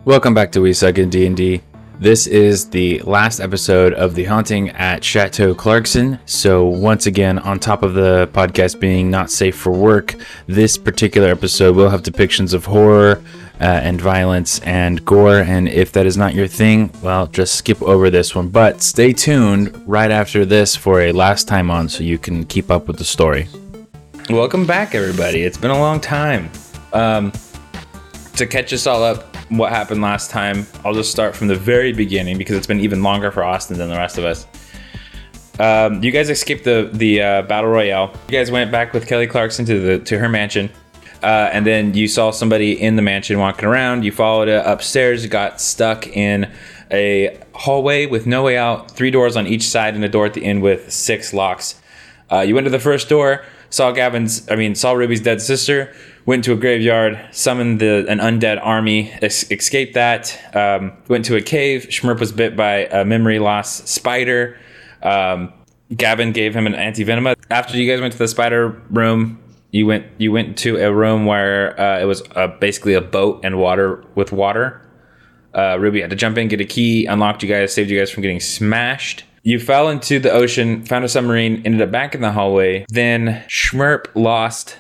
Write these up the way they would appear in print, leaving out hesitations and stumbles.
Welcome back to We Suck in D&D. This is the last episode of The Haunting at Chateau Clarkson. So once again, on top of the podcast being not safe for work, this particular episode will have depictions of horror and violence and gore. And if that is not your thing, well, just skip over this one. But stay tuned right after this for a last time on so you can keep up with the story. Welcome back, everybody. It's been a long time. To catch us all up, what happened last time, I'll just start from the very beginning because it's been even longer for Austin than the rest of us. You guys escaped the battle royale. You guys went back with Kelly Clarkson to her mansion, and then you saw somebody in the mansion walking around. You followed it upstairs. You got stuck in a hallway with no way out. 3 doors on each side and a door at the end with 6 locks. You went to the first door, saw Ruby's dead sister. Went to a graveyard, summoned an undead army, escaped that, went to a cave. Schmurp was bit by a memory loss spider. Gavin gave him an anti-venom. After you guys went to the spider room, you went to a room where it was basically a boat and water. Ruby had to jump in, get a key, unlocked you guys, saved you guys from getting smashed. You fell into the ocean, found a submarine, ended up back in the hallway. Then Schmurp lost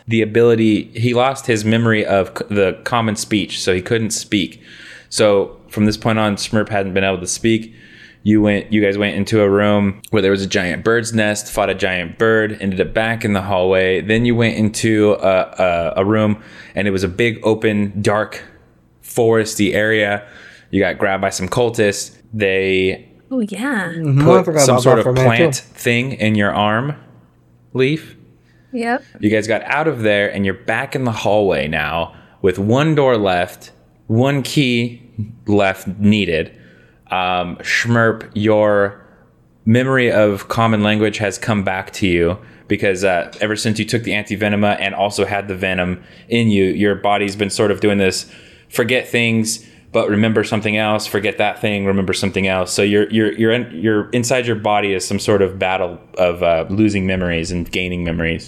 his memory of the common speech, so he couldn't speak. So from this point on, Schmurp hadn't been able to speak. You guys went into a room where there was a giant bird's nest, fought a giant bird, ended up back in the hallway. Then you went into a room, and it was a big, open, dark, foresty area. You got grabbed by some cultists. They... Oh, yeah. Put some sort of plant thing in your arm, Leaf. Yep. You guys got out of there, and you're back in the hallway now with 1 door left, 1 key left needed. Schmurp, your memory of common language has come back to you because ever since you took the anti-venoma and also had the venom in you, your body's been sort of doing this forget things, but remember something else, forget that thing, remember something else. So you're inside your body is some sort of battle of losing memories and gaining memories.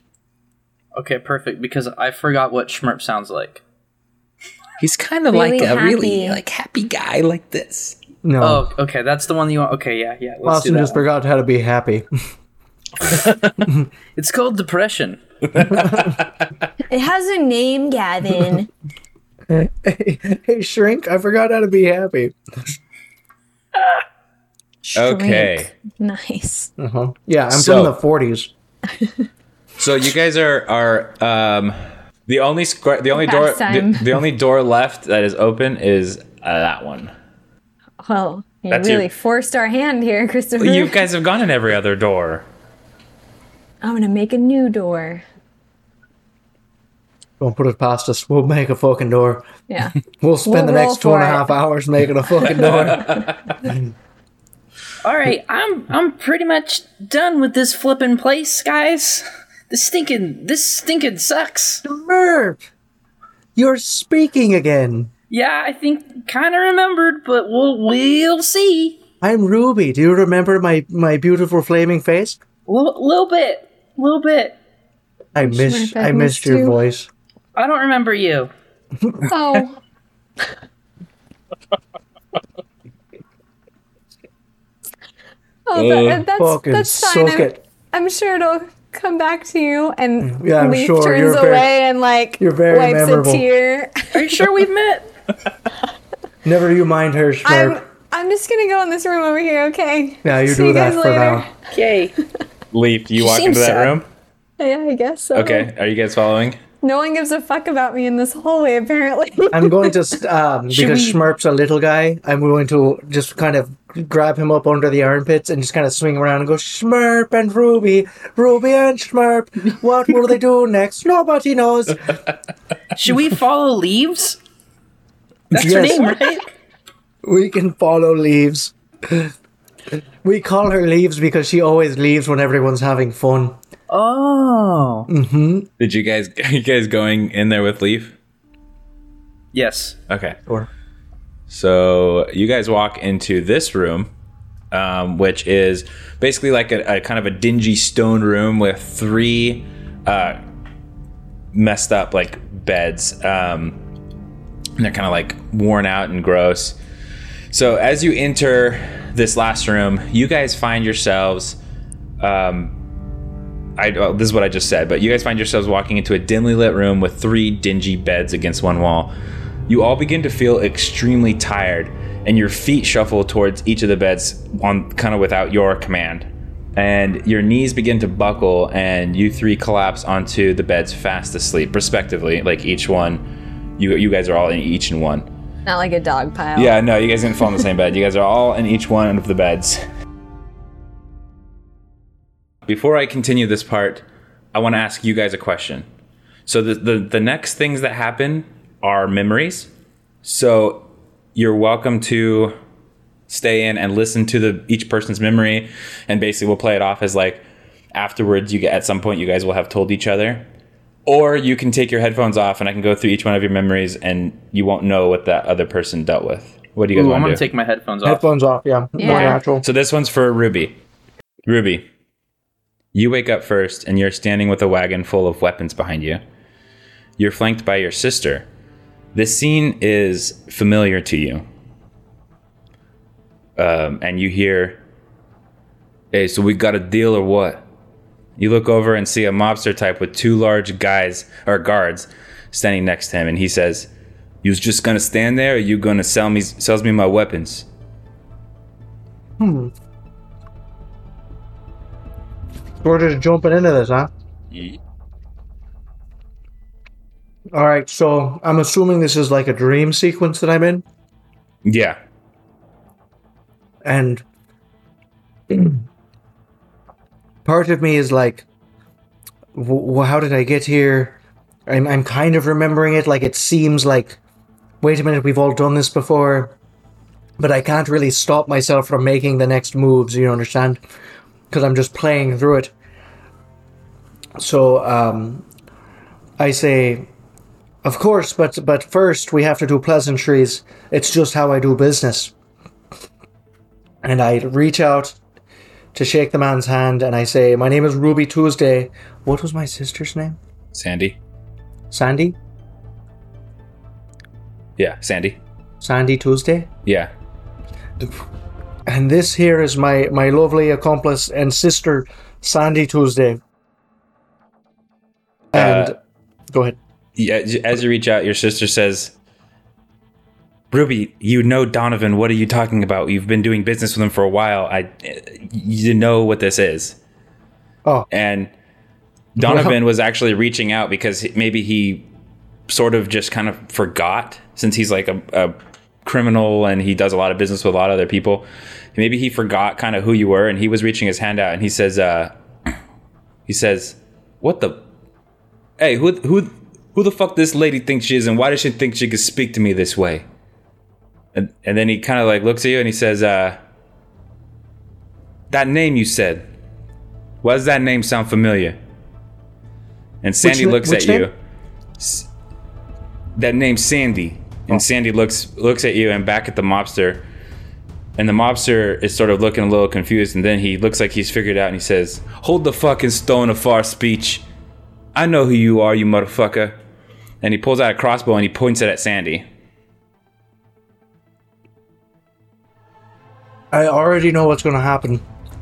Okay, perfect, because I forgot what Schmurp sounds like. He's kind of Really like a happy. really happy guy like this. No. Oh, okay, that's the one you want. Okay, yeah. Let's Austin do that just forgot how to be happy. one. It's called depression. It has a name, Gavin. Hey, Shrink, I forgot how to be happy. Okay. Shrink. Nice. Uh-huh. Yeah, I'm So- from the 40s. So you guys are the only door Pastime. the only door left that is open is that one. Well, you That's really your- forced our hand here, Christopher. You guys have gone in every other door. I'm going to make a new door. Don't put it past us. We'll make a fucking door. Yeah. We'll spend the We'll roll next 2.5 for it. hours making a fucking door. All right, I'm pretty much done with this flippin' place, guys. This stinking sucks. Merp! You're speaking again. Yeah, I think kind of remembered, but we'll see. I'm Ruby. Do you remember my beautiful flaming face? Little bit. I Schmurp, I missed missed your you. voice. I don't remember you. Oh. Fucking that's fine. suck it. I'm sure it'll come back to you. And Yeah, I'm Leaf sure. turns You're away very- and you're very wipes memorable. a tear. Are you sure we've met? Never you mind her, Schmurp. I'm just gonna go in this room over here, okay? Yeah, you See do you that guys for later. now. Okay. Leaf, do you She walk seems into that sad. room? Yeah, I guess so. Okay, are you guys following? No one gives a fuck about me in this hallway, apparently. I'm going to, because Schmurp's a little guy, I'm going to just kind of grab him up under the armpits and just kind of swing around and go, Schmurp and Ruby and Schmurp, what will they do next? Nobody knows. Should we follow Leaves? That's her Yes. name, right? We can follow Leaves. We call her Leaves because she always leaves when everyone's having fun. Oh. Are you guys going in there with Leaf? Yes. Okay. Or So you guys walk into this room, which is basically like a kind of a dingy stone room with 3 messed up like beds. and they're kind of like worn out and gross. So as you enter this last room, you guys find yourselves this is what I just said, but you guys find yourselves walking into a dimly lit room with 3 dingy beds against one wall. You all begin to feel extremely tired, and your feet shuffle towards each of the beds on kind of without your command. And your knees begin to buckle, and you 3 collapse onto the beds fast asleep, respectively. Like each one, you guys are all in each in one. Not like a dog pile. Yeah, no, you guys didn't fall in the same bed. You guys are all in each one of the beds. Before I continue this part, I want to ask you guys a question. So the next things that happen are memories. So you're welcome to stay in and listen to each person's memory, and basically we'll play it off as like afterwards at some point you guys will have told each other. Or you can take your headphones off and I can go through each one of your memories and you won't know what that other person dealt with. What do you guys want to do? I'm going to take my headphones off. Headphones off, yeah. More natural. So this one's for Ruby. Ruby, you wake up first and you're standing with a wagon full of weapons behind you. You're flanked by your sister. This scene is familiar to you. And you hear, "Hey, so we got a deal or what?" You look over and see a mobster type with 2 large guards standing next to him, and he says, "You was just gonna stand there, or you gonna sells me my weapons?" We're just jumping into this, huh? Yeah. All right, so I'm assuming this is like a dream sequence that I'm in, Yeah. and part of me is like, how did I get here? I'm kind of remembering it, like it seems like, wait a minute, we've all done this before, but I can't really stop myself from making the next moves, you understand? Because I'm just playing through it. So I say, of course, but first we have to do pleasantries. It's just how I do business. And I reach out to shake the man's hand, and I say, "My name is Ruby Tuesday." What was my sister's name? Sandy? Sandy? Yeah, Sandy. Sandy Tuesday? Yeah. And this here is my lovely accomplice and sister, Sandy Tuesday. And go ahead. Yeah, as you reach out, your sister says, "Ruby, you know Donovan. What are you talking about? You've been doing business with him for a while. You know what this is." Oh. And Donovan was actually reaching out because maybe he sort of just kind of forgot, since he's like a criminal and he does a lot of business with a lot of other people. Maybe he forgot kind of who you were, and he was reaching his hand out, and he says, "What the? Hey, who the fuck this lady thinks she is, and why does she think she could speak to me this way?" And then he kind of like looks at you and he says, "That name you said, why does that name sound familiar?" And Sandy looks at you. That name's Sandy. And Sandy looks at you and back at the mobster. And the mobster is sort of looking a little confused, and then he looks like he's figured it out, and he says, "Hold the fucking stone of far speech. I know who you are, you motherfucker." And he pulls out a crossbow and he points it at Sandy. I already know what's going to happen.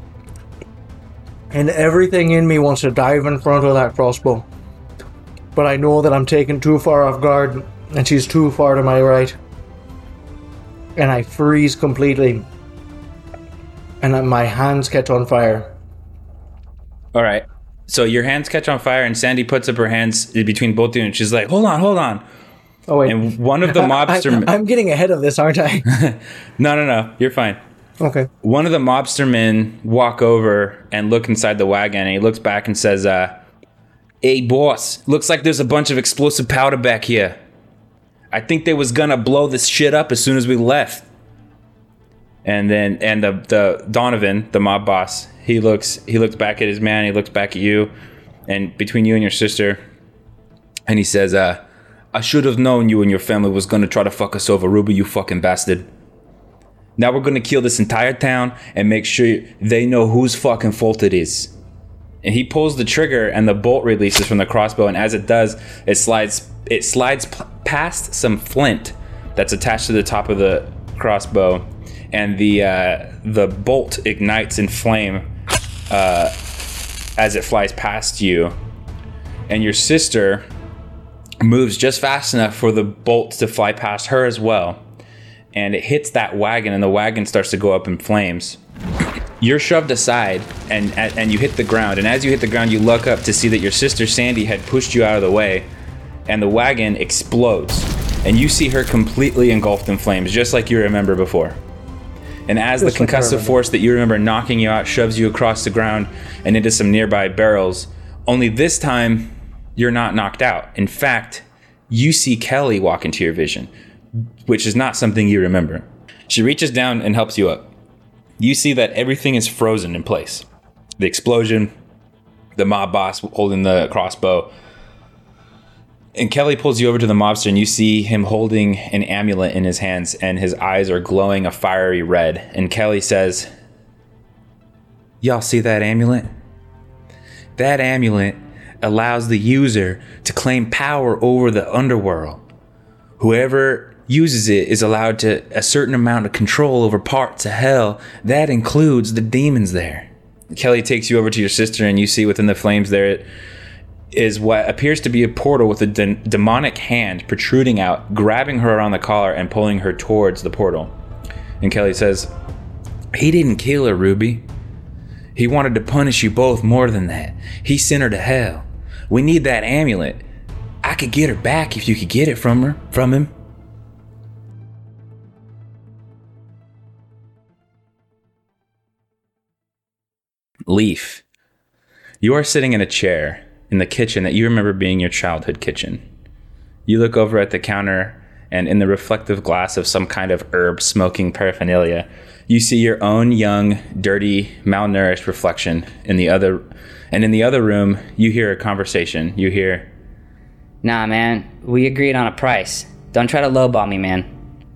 And everything in me wants to dive in front of that crossbow. But I know that I'm taken too far off guard, and she's too far to my right. And I freeze completely. And my hands catch on fire. All right. So your hands catch on fire, and Sandy puts up her hands between both of you, and she's like, hold on. Oh, wait. And one of the mobster... I'm getting ahead of this, aren't I? No. You're fine. Okay. One of the mobster men walk over and look inside the wagon, and he looks back and says, "Hey, boss, looks like there's a bunch of explosive powder back here. I think they was gonna blow this shit up as soon as we left." And the Donovan, the mob boss, he looks back at his man, he looks back at you, and between you and your sister, and he says, "I should have known you and your family was gonna try to fuck us over, Ruby, you fucking bastard. Now we're gonna kill this entire town and make sure they know whose fucking fault it is." And he pulls the trigger, and the bolt releases from the crossbow, and as it does, it slides past some flint that's attached to the top of the crossbow, and the bolt ignites in flame as it flies past you, and your sister moves just fast enough for the bolt to fly past her as well, and it hits that wagon, and the wagon starts to go up in flames. You're shoved aside, and you hit the ground, and as you hit the ground, you look up to see that your sister Sandy had pushed you out of the way, and the wagon explodes, and you see her completely engulfed in flames, just like you remember before. And as the concussive force that you remember knocking you out shoves you across the ground and into some nearby barrels, only this time, you're not knocked out. In fact, you see Kelly walk into your vision, which is not something you remember. She reaches down and helps you up. You see that everything is frozen in place. The explosion, the mob boss holding the crossbow. And Kelly pulls you over to the mobster, and you see him holding an amulet in his hands, and his eyes are glowing a fiery red. And Kelly says, "Y'all see that amulet? That amulet allows the user to claim power over the underworld. Whoever uses it is allowed to a certain amount of control over parts of hell. That includes the demons there." Kelly takes you over to your sister, and you see within the flames there is what appears to be a portal with a demonic hand protruding out, grabbing her around the collar and pulling her towards the portal. And Kelly says, "He didn't kill her, Ruby. He wanted to punish you both more than that. He sent her to hell. We need that amulet. I could get her back if you could get it from him." Leaf, you are sitting in a chair in the kitchen that you remember being your childhood kitchen. You look over at the counter, and in the reflective glass of some kind of herb smoking paraphernalia, you see your own young, dirty, malnourished reflection in the other room. You hear a conversation. You hear, "Nah, man, we agreed on a price. Don't try to lowball me, man."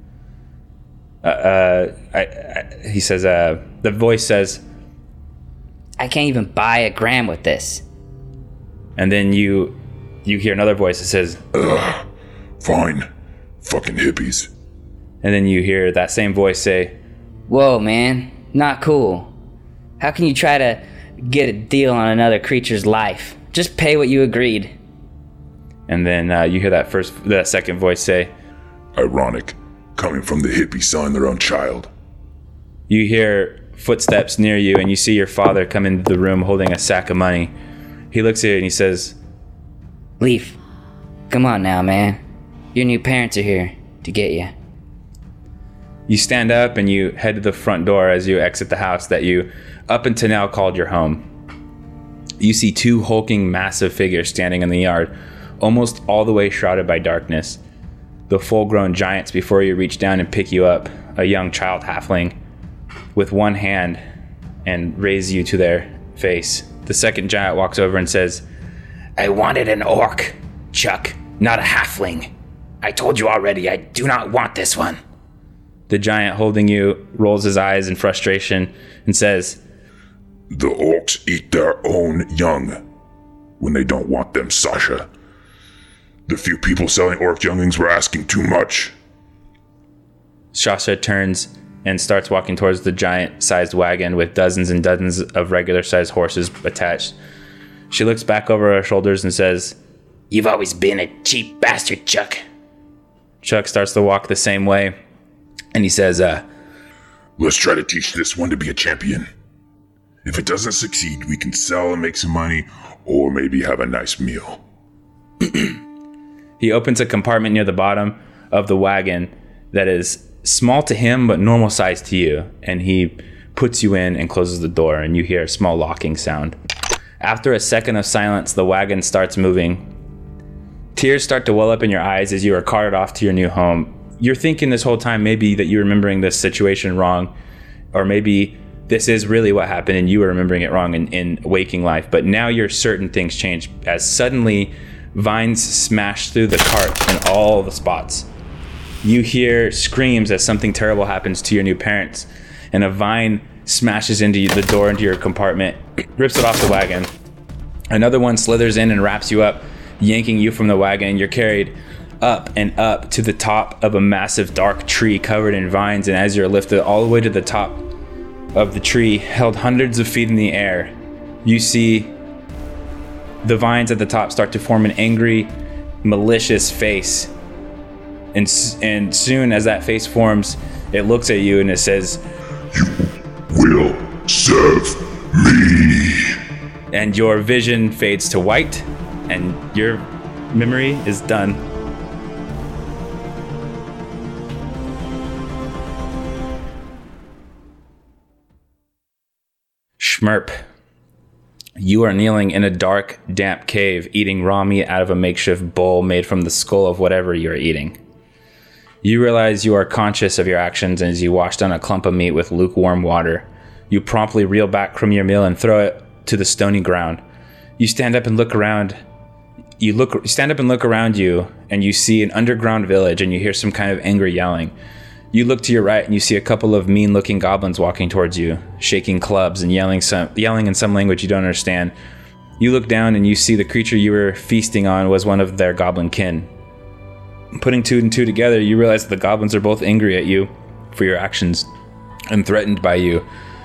He says, the voice says, "I can't even buy a gram with this." and then you hear another voice that says, Fine. Fucking hippies. And then you hear that same voice say, "Whoa, man, not cool. How can you try to get a deal on another creature's life? Just pay what you agreed." And then you hear that second voice say, Ironic, coming from the hippie selling their own child. You hear footsteps near you, and you see your father come into the room holding a sack of money. He looks at you and he says, "Leaf, come on now, man. Your new parents are here to get you." You stand up and you head to the front door as you exit the house that you up until now called your home. You see two hulking, massive figures standing in the yard, almost all the way shrouded by darkness. The full-grown giants before you reach down and pick you up, a young child halfling, with one hand, and raise you to their face. The second giant walks over and says, "I wanted an orc, Chuck, not a halfling. I told you already, I do not want this one." The giant holding you rolls his eyes in frustration and says, The orcs eat their own young when they don't want them, Sasha. The few people selling orc younglings were asking too much. Sasha turns and starts walking towards the giant-sized wagon with dozens and dozens of regular-sized horses attached. She looks back over her shoulders and says, "You've always been a cheap bastard, Chuck." Chuck starts to walk the same way, and he says, Let's try to teach this one to be a champion. If it doesn't succeed, we can sell and make some money, or maybe have a nice meal. He opens a compartment near the bottom of the wagon that is small to him but normal size to you, and he puts you in and closes the door, and you hear a small locking sound. After a second of silence, the wagon starts moving. Tears start to well up in your eyes as you are carted off to your new home. You're thinking this whole time maybe that you're remembering this situation wrong, or maybe this is really what happened and you were remembering it wrong in waking life. But now you're certain things change as suddenly vines smash through the cart in all the spots. You hear screams as something terrible happens to your new parents, and a vine smashes into the door into your compartment, rips it off the wagon. Another one slithers in and wraps you up, yanking you from the wagon. You're carried up and up to the top of a massive dark tree covered in vines, and as you're lifted all the way to the top of the tree, held hundreds of feet in the air, you see the vines at the top start to form an angry, malicious face. And soon as that face forms, it looks at you and it says, "You will serve me." And your vision fades to white, and your memory is done. Schmerp, you are kneeling in a dark, damp cave, eating raw meat out of a makeshift bowl made from the skull of whatever you are eating. You realize you are conscious of your actions as you wash down a clump of meat with lukewarm water. You promptly reel back from your meal and throw it to the stony ground. You stand up and look around. You stand up and look around you, and you see an underground village, and you hear some kind of angry yelling. You look to your right, and you see a couple of mean-looking goblins walking towards you, shaking clubs and yelling in some language you don't understand. You look down, and you see the creature you were feasting on was one of their goblin kin. Putting two and two together, you realize that the goblins are both angry at you for your actions and threatened by you,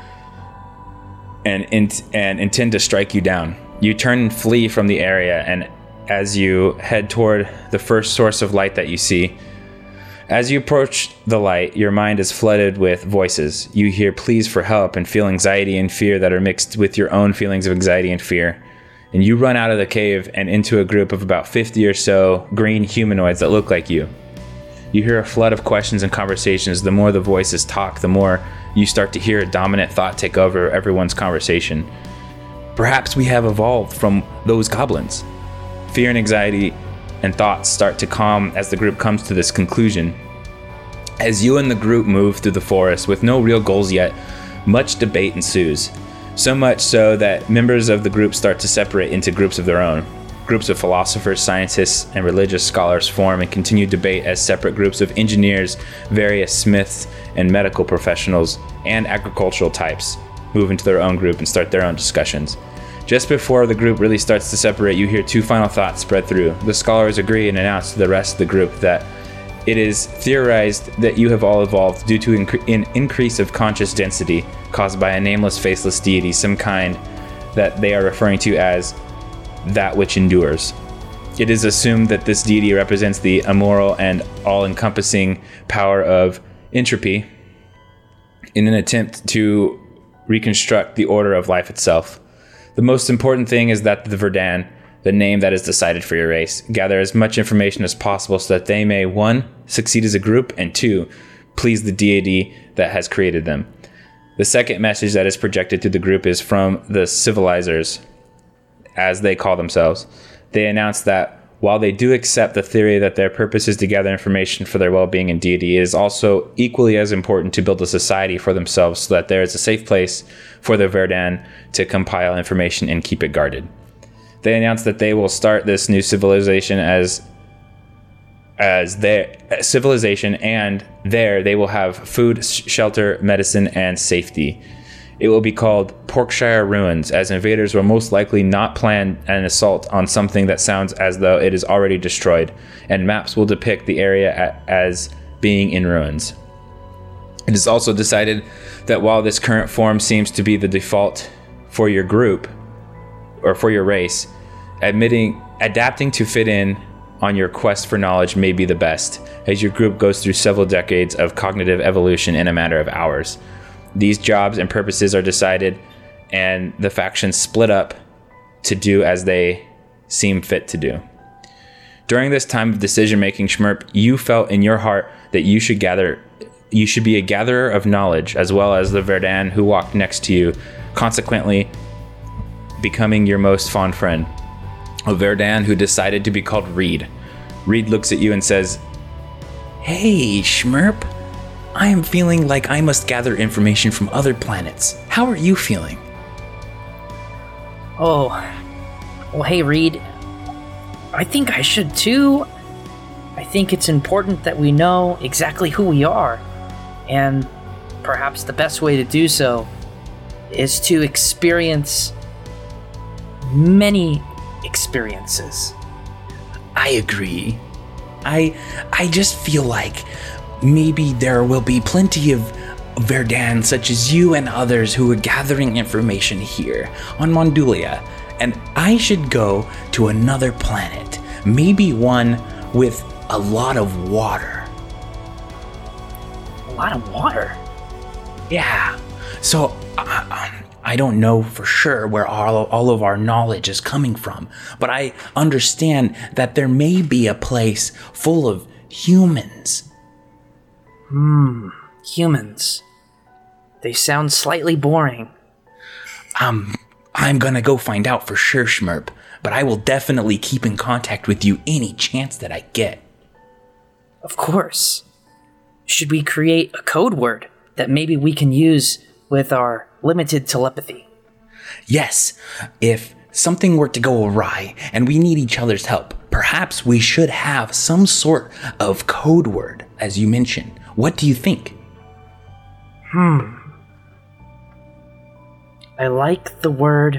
and intend to strike you down. You turn and flee from the area, and as you head toward the first source of light that you see, as you approach the light, your mind is flooded with voices. You hear pleas for help and feel anxiety and fear that are mixed with your own feelings of anxiety and fear. And you run out of the cave and into a group of about 50 or so green humanoids that look like you. You hear a flood of questions and conversations. The more the voices talk, the more you start to hear a dominant thought take over everyone's conversation. Perhaps we have evolved from those goblins. Fear and anxiety and thoughts start to calm as the group comes to this conclusion. As you and the group move through the forest with no real goals yet, much debate ensues. So much so that members of the group start to separate into groups of their own. Groups of philosophers, scientists, and religious scholars form and continue debate as separate groups of engineers, various smiths, and medical professionals, and agricultural types move into their own group and start their own discussions. Just before the group really starts to separate, you hear two final thoughts spread through. The scholars agree and announce to the rest of the group that it is theorized that you have all evolved due to an increase of conscious density caused by a nameless, faceless deity, some kind that they are referring to as that which endures. It is assumed that this deity represents the immoral and all-encompassing power of entropy in an attempt to reconstruct the order of life itself. The most important thing is that the Verdan, the name that is decided for your race, gather as much information as possible so that they may, 1, succeed as a group, and 2, please the deity that has created them. The second message that is projected to the group is from the civilizers, as they call themselves. They announce that while they do accept the theory that their purpose is to gather information for their well-being and deity, it is also equally as important to build a society for themselves so that there is a safe place for the Verdan to compile information and keep it guarded. They announce that they will start this new civilization as their civilization, and there they will have food, shelter, medicine, and safety. It will be called Porkshire Ruins, as invaders will most likely not plan an assault on something that sounds as though it is already destroyed, and maps will depict the area as being in ruins. It is also decided that while this current form seems to be the default for your group, or for your race, adapting to fit in on your quest for knowledge may be the best, as your group goes through several decades of cognitive evolution in a matter of hours. These jobs and purposes are decided, and the factions split up to do as they seem fit to do. During this time of decision-making, Schmerp, you felt in your heart that you should be a gatherer of knowledge, as well as the Verdan who walked next to you, consequently becoming your most fond friend. A Verdan who decided to be called Reed. Reed looks at you and says, "Hey, Schmerp. I am feeling like I must gather information from other planets. How are you feeling?" Oh, well, hey, Reed. I think I should too. I think it's important that we know exactly who we are. And perhaps the best way to do so is to experience many experiences. I agree. I just feel like maybe there will be plenty of Verdan such as you and others who are gathering information here on Mondulia, and I should go to another planet, maybe one with a lot of water. A lot of water? Yeah. So I don't know for sure where all of our knowledge is coming from, but I understand that there may be a place full of humans. Humans. They sound slightly boring. I'm gonna go find out for sure, Schmerp, but I will definitely keep in contact with you any chance that I get. Of course. Should we create a code word that maybe we can use with our limited telepathy? Yes, if something were to go awry and we need each other's help, perhaps we should have some sort of code word, as you mentioned. What do you think? I like the word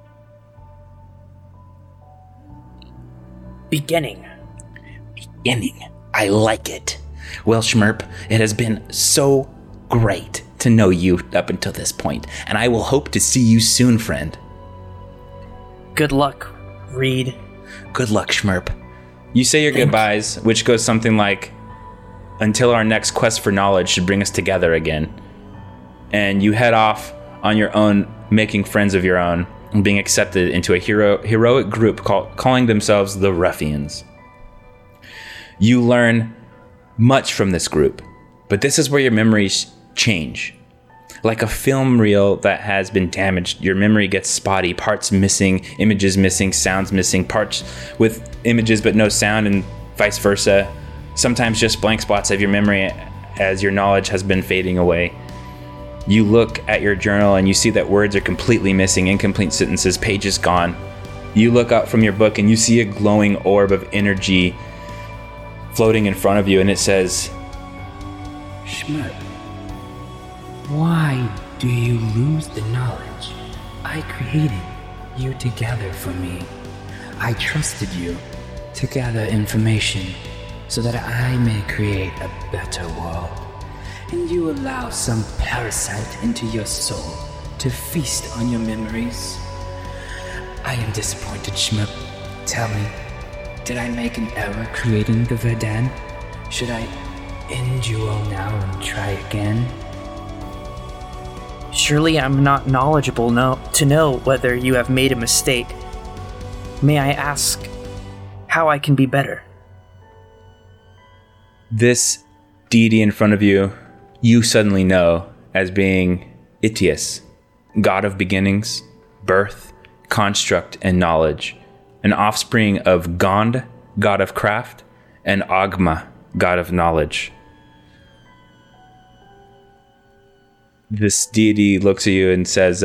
beginning. Beginning. I like it. Well, Schmerp, it has been so great to know you up until this point, and I will hope to see you soon, friend. Good luck, Reed. Good luck, Schmerp. You say your goodbyes, which goes something like, until our next quest for knowledge should bring us together again. And you head off on your own, making friends of your own, and being accepted into a heroic group calling themselves the Ruffians. You learn much from this group, but this is where your memories change. Like a film reel that has been damaged, your memory gets spotty, parts missing, images missing, sounds missing, parts with images but no sound, and vice versa. Sometimes just blank spots of your memory as your knowledge has been fading away. You look at your journal and you see that words are completely missing, incomplete sentences, pages gone. You look up from your book and you see a glowing orb of energy floating in front of you, and it says, Schmerp, why do you lose the knowledge I created you to gather for me? I trusted you to gather information so that I may create a better world. And you allow some parasite into your soul to feast on your memories. I am disappointed, Schmerp. Tell me, did I make an error creating the Verdan? Should I end you all now and try again? Surely I'm not knowledgeable to know whether you have made a mistake. May I ask how I can be better? this deity in front of you, you suddenly know as being Itius, god of beginnings, birth, construct, and knowledge, an offspring of Gond, god of craft, and Agma, god of knowledge. This deity looks at you and says,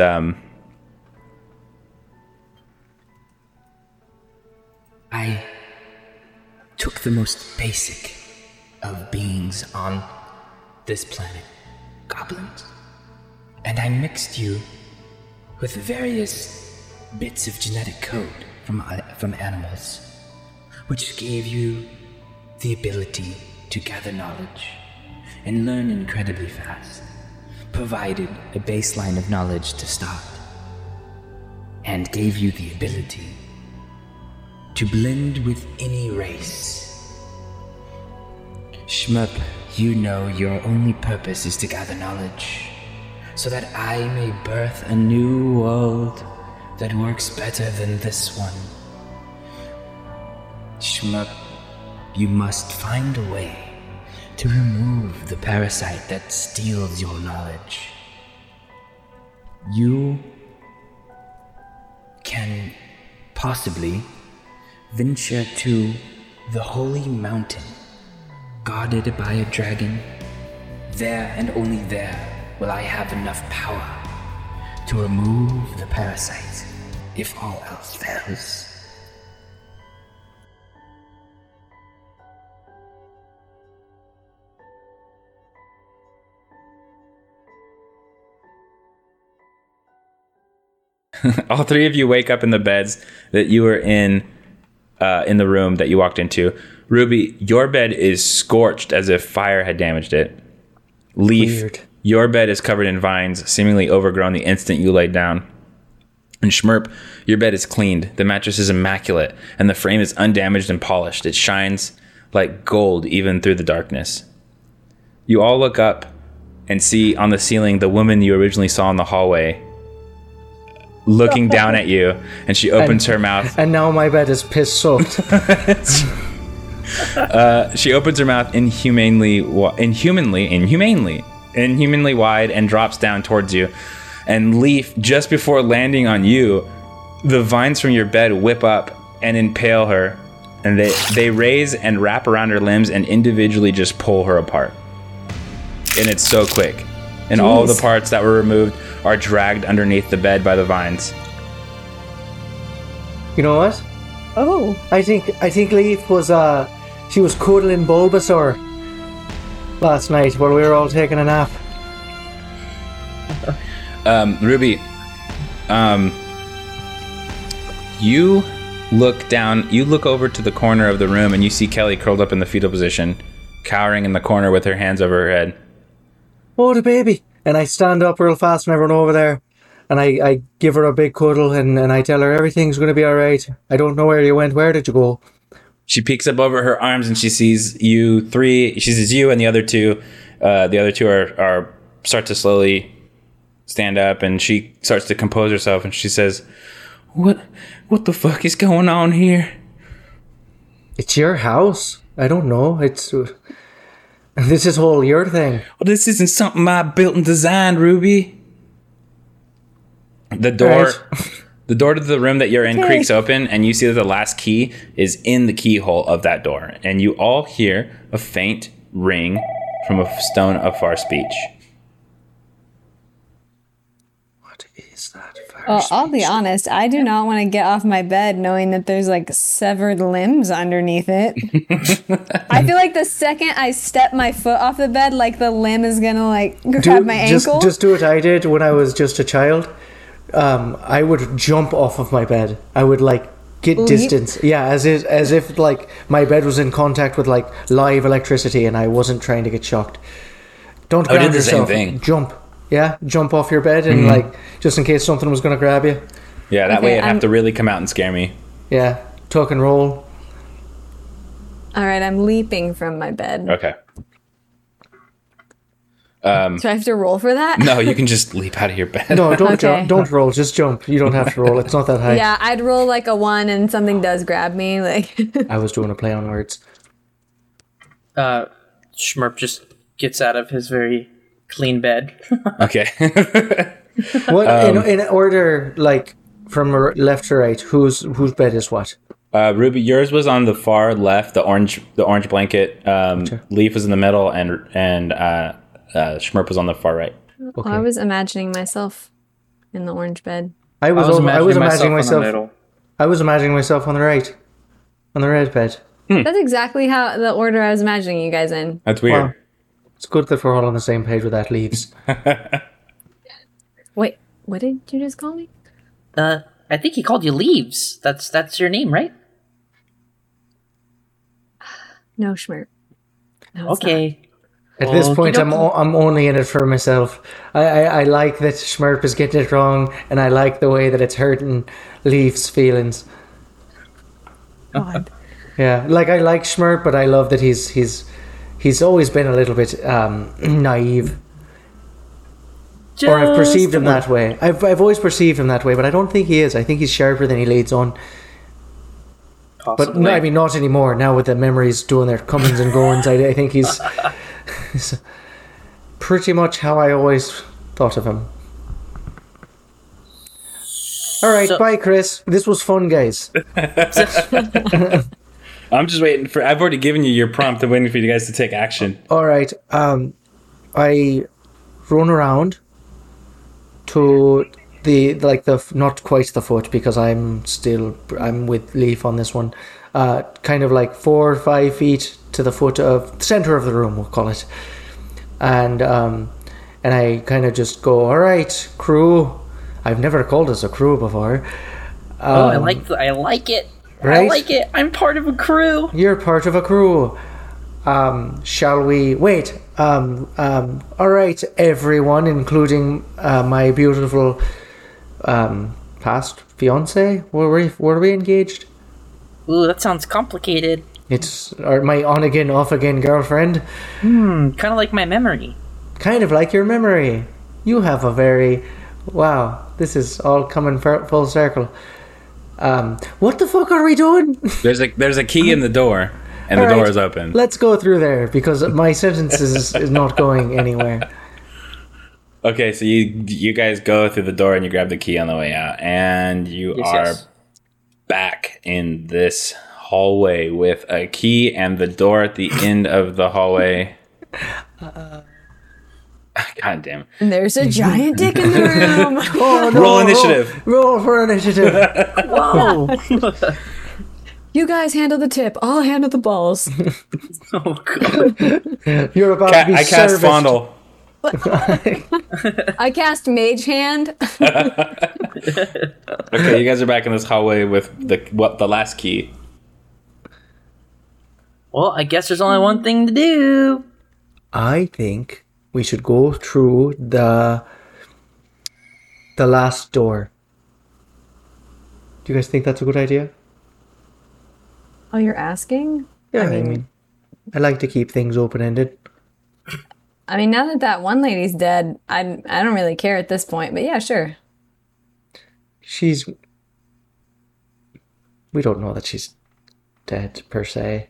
I took the most basic of beings on this planet, goblins, and I mixed you with various bits of genetic code from animals, which gave you the ability to gather knowledge and learn incredibly fast, provided a baseline of knowledge to start, and gave you the ability to blend with any race. Schmerp, you know your only purpose is to gather knowledge, so that I may birth a new world that works better than this one. Schmerp, you must find a way to remove the parasite that steals your knowledge. You can possibly venture to the Holy Mountain, guarded by a dragon. There and only there will I have enough power to remove the parasite, if all else fails. all three of you wake up in the beds that you were in in the room that you walked into. Ruby, your bed is scorched as if fire had damaged it. Leaf, Weird. your bed is covered in vines, seemingly overgrown the instant you laid down. And Schmurp, your bed is cleaned. The mattress is immaculate, and the frame is undamaged and polished. It shines like gold even through the darkness. You all look up and see on the ceiling the woman you originally saw in the hallway looking down at you, and she opens her mouth. And now my bed is piss soaked. She opens her mouth inhumanely wide and drops down towards you. And Leaf, just before landing on you, the vines from your bed whip up and impale her, and they raise and wrap around her limbs and individually just pull her apart. And it's so quick. And all of the parts that were removed are dragged underneath the bed by the vines. You know what? Oh. I think Leaf was she was cuddling Bulbasaur last night while we were all taking a nap. Ruby, you look over to the corner of the room and you see Kelly curled up in the fetal position, cowering in the corner with her hands over her head. Oh, the baby. And I stand up real fast and I run over there and I give her a big cuddle and I tell her everything's going to be all right. I don't know where you went. Where did you go? She peeks up over her arms and she sees you three. She sees you and the other two. The other two are start to slowly stand up, and she starts to compose herself, and she says, What the fuck is going on here? It's your house. I don't know. This is all your thing. Well, this isn't something I built and designed, Ruby. The door to the room that you're in creaks open, and you see that the last key is in the keyhole of that door, and you all hear a faint ring from a stone of far speech. What is that? I'll be honest. I do not want to get off my bed knowing that there's like severed limbs underneath it. I feel like the second I step my foot off the bed, like the limb is gonna like grab my ankle. Just do what I did when I was just a child. I would jump off of my bed. I would like get distance. Yeah, as if like my bed was in contact with like live electricity and I wasn't trying to get shocked. Don't grab yourself. Same thing. Jump. Yeah, jump off your bed and like just in case something was going to grab you. Yeah, that way it'd have to really come out and scare me. Yeah, tuck and roll. All right, I'm leaping from my bed. Okay. So I have to roll for that? No, you can just leap out of your bed. No, don't Okay. jump. Don't roll. Just jump. You don't have to roll. It's not that high. Yeah, I'd roll like a 1 and something does grab me. Like I was doing a play on words. Schmurp just gets out of his very clean bed. Okay. What in order, like from left to right? Whose bed is what? Ruby, yours was on the far left, the orange blanket. Leaf was in the middle, and Schmurp was on the far right. Okay. I was imagining myself in the orange bed. I was imagining myself. in the middle. I was imagining myself on the right, on the red bed. That's exactly how the order I was imagining you guys in. That's weird. Wow. It's good that we're all on the same page with that. Leaves. Wait, what did you just call me? I think he called you Leaves. That's your name, right? No, Schmurp. No, it's Okay. At this point, I'm Okey-dokey. only in it for myself. I like that Schmurp is getting it wrong, and I like the way that it's hurting Leaf's feelings. not. God. Yeah, like I like Schmurp, but I love that he's always been a little bit naive. Or I've perceived him that way. I've always perceived him that way, but I don't think he is. I think he's sharper than he leads on. But no, I mean, not anymore. Now with the memories doing their comings and goings, I think he's pretty much how I always thought of him. All right, bye, Chris. This was fun, guys. I'm just waiting for. I've already given you your prompt. I'm waiting for you guys to take action. All right. I run around to the not quite the foot because I'm with Leaf on this one. Kind of like 4 or 5 feet to the foot of center of the room, we'll call it. And I kind of just go, all right, crew. I've never called us a crew before. I like it. Right? I like it. I'm part of a crew. You're part of a crew. Shall we wait? All right, everyone, including my beautiful past fiance. Were we engaged? Ooh, that sounds complicated. It's my on again, off again girlfriend. Kind of like my memory. Kind of like your memory. You have a very wow. This is all coming full circle. What the fuck are we doing? There's a key in the door, and the door is open. Let's go through there because my sentence is not going anywhere. Okay, so you guys go through the door and you grab the key on the way out, and you are back in this hallway with a key and the door at the end of the hallway. God damn. And there's a giant dick in the room. Oh, no, Roll initiative. Roll for initiative. Whoa. You guys handle the tip. I'll handle the balls. Oh, God. You're about to be I cast serviced. Fondle. I cast Mage Hand. Okay, you guys are back in this hallway with the last key. Well, I guess there's only one thing to do. I think we should go through the last door. Do you guys think that's a good idea? Oh, you're asking? Yeah, I mean, I like to keep things open-ended. I mean, now that one lady's dead, I don't really care at this point. But yeah, sure. We don't know that she's dead, per se.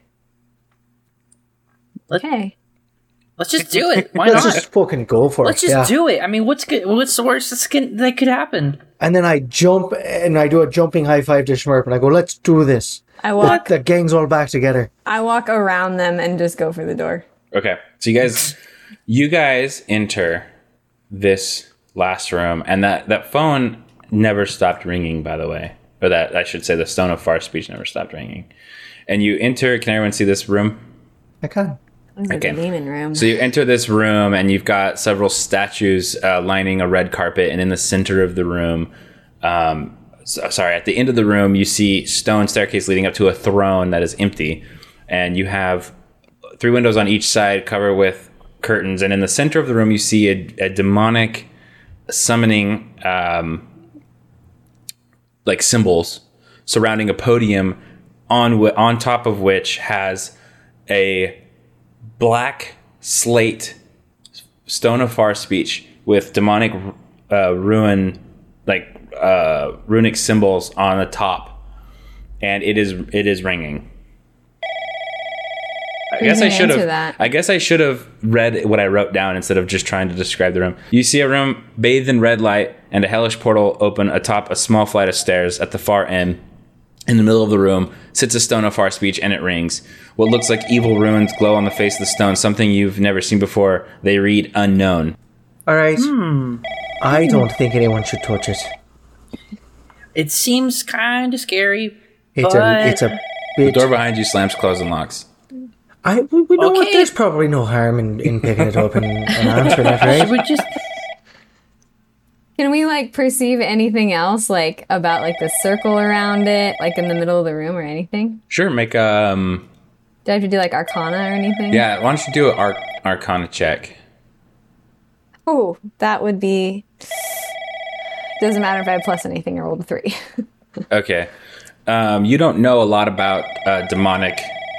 Okay. Let's just do it. Why Let's not? just fucking go for Let's it. just do it. I mean, what's good? What's the worst that could happen? And then I jump, and I do a jumping high five to Schmurp, and I go, let's do this. I walk The gang's all back together. around them and just go for the door. Okay, so you guys enter this last room, and that phone never stopped ringing, by the way. Or that, I should say, the Stone of Far Speech never stopped ringing. And you enter, can everyone see this room? I can. This is Okay. the demon room. So you enter this room, and you've got several statues lining a red carpet, and in the center of the room, at the end of the room, you see stone staircase leading up to a throne that is empty, and you have 3 windows on each side covered with curtains, and in the center of the room, you see a demonic summoning like symbols surrounding a podium on top of which has a black slate Stone of Far Speech with demonic runic symbols on the top, and it is ringing. I guess I should have read what I wrote down instead of just trying to describe the room. You see a room bathed in red light and a hellish portal open atop a small flight of stairs. At the far end, in the middle of the room, sits a Stone of Far Speech, and it rings. What looks like evil runes glow on the face of the stone, something you've never seen before. They read unknown. All right. I don't think anyone should touch it. It seems kind of scary. It's a The bit. door behind you slams closed and locks. We know what. Okay. There's probably no harm in picking it up and answering it, Should right? we just? Can we perceive anything else about the circle around it, in the middle of the room or anything? Sure, make Do I have to do Arcana or anything? yeah. Why don't you do an Arcana check? Oh, that would be. Doesn't matter if I have plus anything. I rolled a 3. Okay. You don't know a lot about demonic,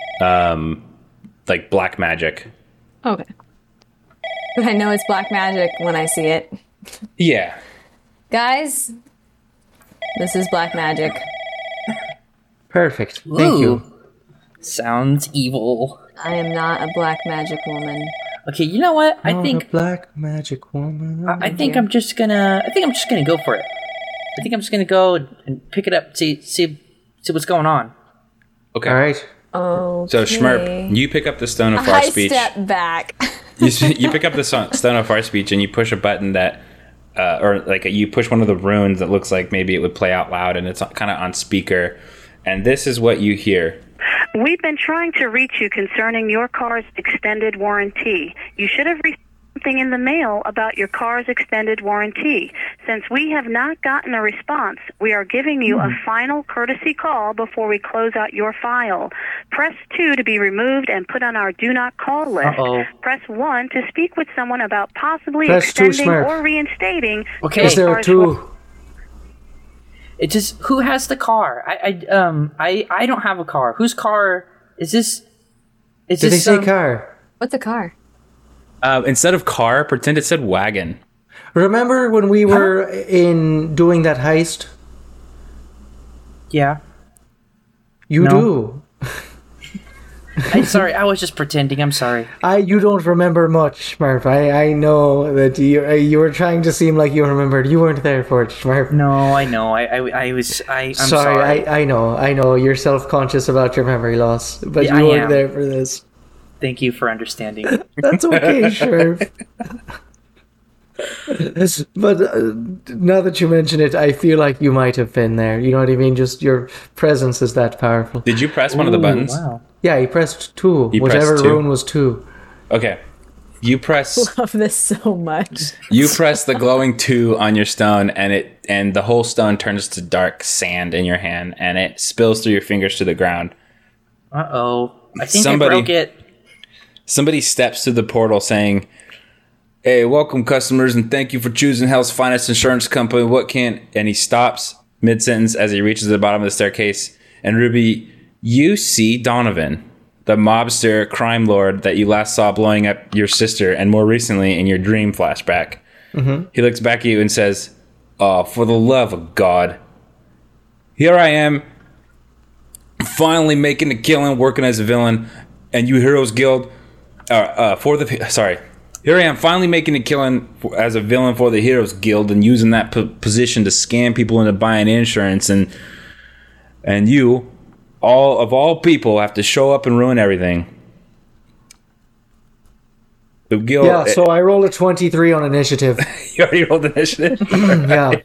black magic. Okay. But I know it's black magic when I see it. Yeah. Guys, this is black magic. Perfect. Thank you. Sounds evil. I am not a black magic woman. Okay, you know what? I Not think a black magic woman. I think I'm just gonna go for it. I think I'm just gonna go and pick it up, see what's going on. Okay. All right. Oh. So Schmurp, you pick up the Stone of Far I Speech. step back. You pick up the Stone of Far Speech, and you push a button that, you push one of the runes that looks like maybe it would play out loud, and it's kind of on speaker. And this is what you hear. We've been trying to reach you concerning your car's extended warranty. You should have received something in the mail about your car's extended warranty. Since we have not gotten a response, we are giving you a final courtesy call before we close out your file. Press 2 to be removed and put on our do not call list. Press 1 to speak with someone about possibly extending or reinstating your car's warranty. It just, who has the car? I don't have a car. Whose car is this? Did they say car? What's a car? Instead of car, pretend it said wagon. Remember when we were doing that heist? Yeah. You do. I'm sorry, I was just pretending. I'm sorry. You don't remember much, Smurf. I know that you were trying to seem like you remembered. You weren't there for it, Smurf. No, I know. I'm sorry. I know. You're self-conscious about your memory loss, but you weren't there for this. Thank you for understanding. That's okay, Smurf. But now that you mention it, I feel like you might have been there. You know what I mean? Just your presence is that powerful. Did you press one of the buttons? Wow. Yeah, he pressed 2. Whichever rune was 2. Okay. You press... I love this so much. You press the glowing 2 on your stone, and the whole stone turns to dark sand in your hand, and it spills through your fingers to the ground. Uh-oh. I think I broke it. Somebody steps through the portal saying... Hey, welcome customers, and thank you for choosing Hell's Finest Insurance Company. What can... And he stops mid-sentence as he reaches the bottom of the staircase. And Ruby, you see Donovan, the mobster crime lord that you last saw blowing up your sister, and more recently in your dream flashback. Mm-hmm. He looks back at you and says, "Oh, for the love of God. Here I am, finally making a killing, working as a villain, and you Heroes Guild... Here I am, finally making a killing as a villain for the Heroes Guild and using that position to scam people into buying insurance, and you, all people, have to show up and ruin everything." The guild. Yeah, so I rolled a 23 on initiative. You already rolled initiative? Yeah.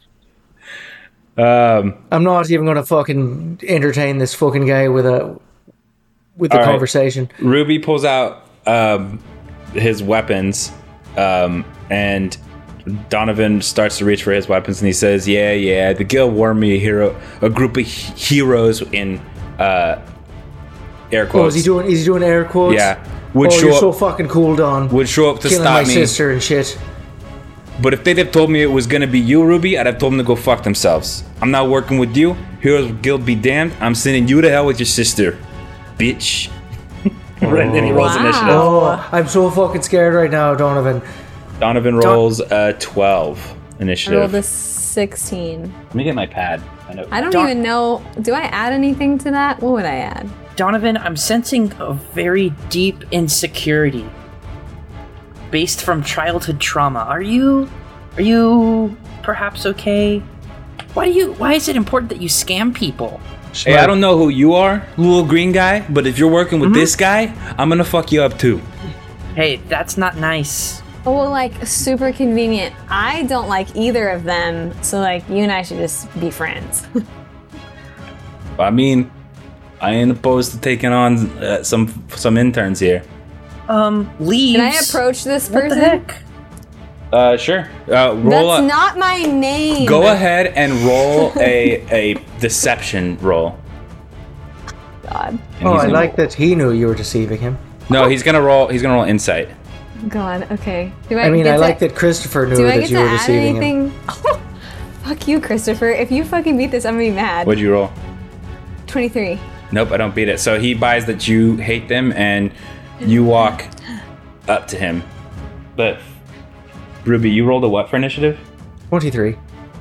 I'm not even going to fucking entertain this fucking guy with the conversation. Right. Ruby pulls out his weapons, and Donovan starts to reach for his weapons, and he says, yeah, the guild warned me a group of heroes in air quotes. Oh, is he doing air quotes? Yeah. You're so fucking cool, Don. Would show up to killing stop my me. sister and shit. But if they'd have told me it was gonna be you, Ruby, I'd have told them to go fuck themselves. I'm not working with you. Heroes Guild be damned. I'm sending you to hell with your sister, bitch. And then he rolls initiative. Oh, I'm so fucking scared right now, Donovan. Donovan rolls a 12 initiative. I rolled a 16. Let me get my pad. I don't even know. Do I add anything to that? What would I add? Donovan, I'm sensing a very deep insecurity based from childhood trauma. Are you perhaps okay? Why is it important that you scam people? Hey, I don't know who you are, little green guy, but if you're working with this guy, I'm gonna fuck you up too. Hey, that's not nice. Oh, well, like, super convenient. I don't like either of them, so, like, you and I should just be friends. I mean, I ain't opposed to taking on some interns here. Leaves. Can I approach this person? What the heck? Sure. That's not my name. Go ahead and roll a deception roll. God. I like that he knew you were deceiving him. No, he's gonna roll insight. God. Okay. I like that Christopher knew that you were deceiving him. Oh, fuck you, Christopher. If you fucking beat this, I'm gonna be mad. What'd you roll? 23. Nope, I don't beat it. So he buys that you hate them, and you walk up to him. But Ruby, you rolled a what for initiative? 23.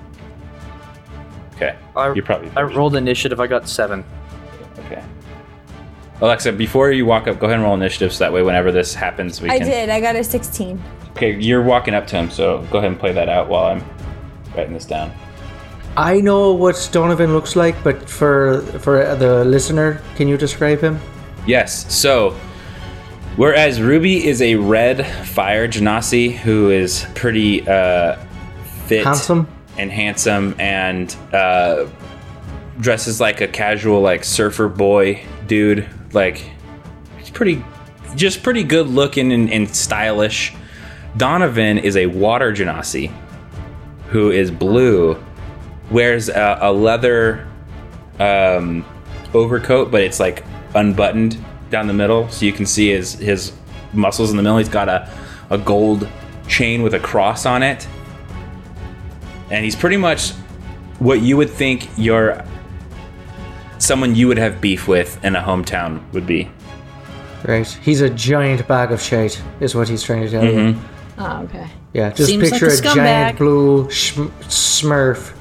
Okay. I rolled initiative. I got 7. Okay. Alexa, before you walk up, go ahead and roll initiative, so that way whenever this happens, we can... I did. I got a 16. Okay, you're walking up to him, so go ahead and play that out while I'm writing this down. I know what Donovan looks like, but for the listener, can you describe him? Yes, so... Whereas Ruby is a red fire genasi who is pretty fit, handsome and dresses like a casual like surfer boy dude. Like he's pretty good looking and stylish. Donovan is a water genasi who is blue, wears a leather overcoat, but it's like unbuttoned down the middle, so you can see his muscles in the middle. He's got a gold chain with a cross on it, and he's pretty much what you would think someone you would have beef with in a hometown would be. Right. He's a giant bag of shite, is what he's trying to tell you. Oh, okay. Yeah, just Seems picture like a a giant scumbag. blue Smurf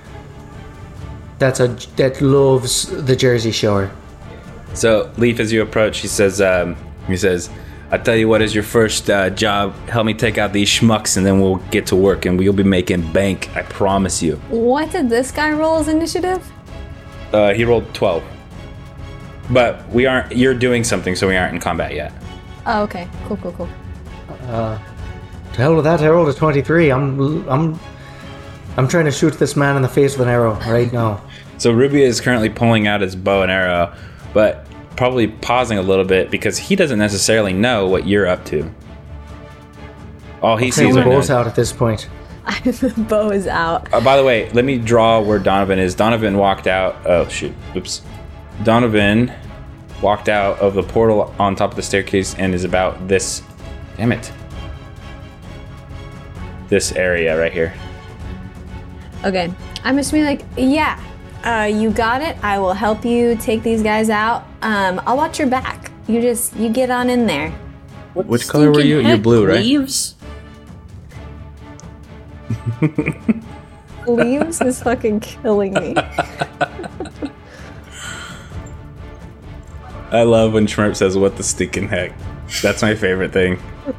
that loves the Jersey Shore. So, Leaf, as you approach, he says, I tell you what is your first job. Help me take out these schmucks, and then we'll get to work, and we'll be making bank. I promise you. What did this guy roll as initiative? He rolled 12. But you're doing something, so we aren't in combat yet. Oh, okay. Cool. To hell with that, I rolled a 23. I'm trying to shoot this man in the face with an arrow right now. So Rubia is currently pulling out his bow and arrow, but probably pausing a little bit because he doesn't necessarily know what you're up to. All he sees The are bow's out at this point. The bow is out. By the way, let me draw where Donovan is. Donovan walked out. Oh, shoot. Oops. Donovan walked out of the portal on top of the staircase and is about this. Damn it. This area right here. Okay. I'm just gonna be like, yeah, you got it. I will help you take these guys out. I'll watch your back. You get on in there. Which color were you? You're blue, right? Leaves? Leaves is fucking killing me. I love when Schmerp says, "What the stinking heck?" That's my favorite thing.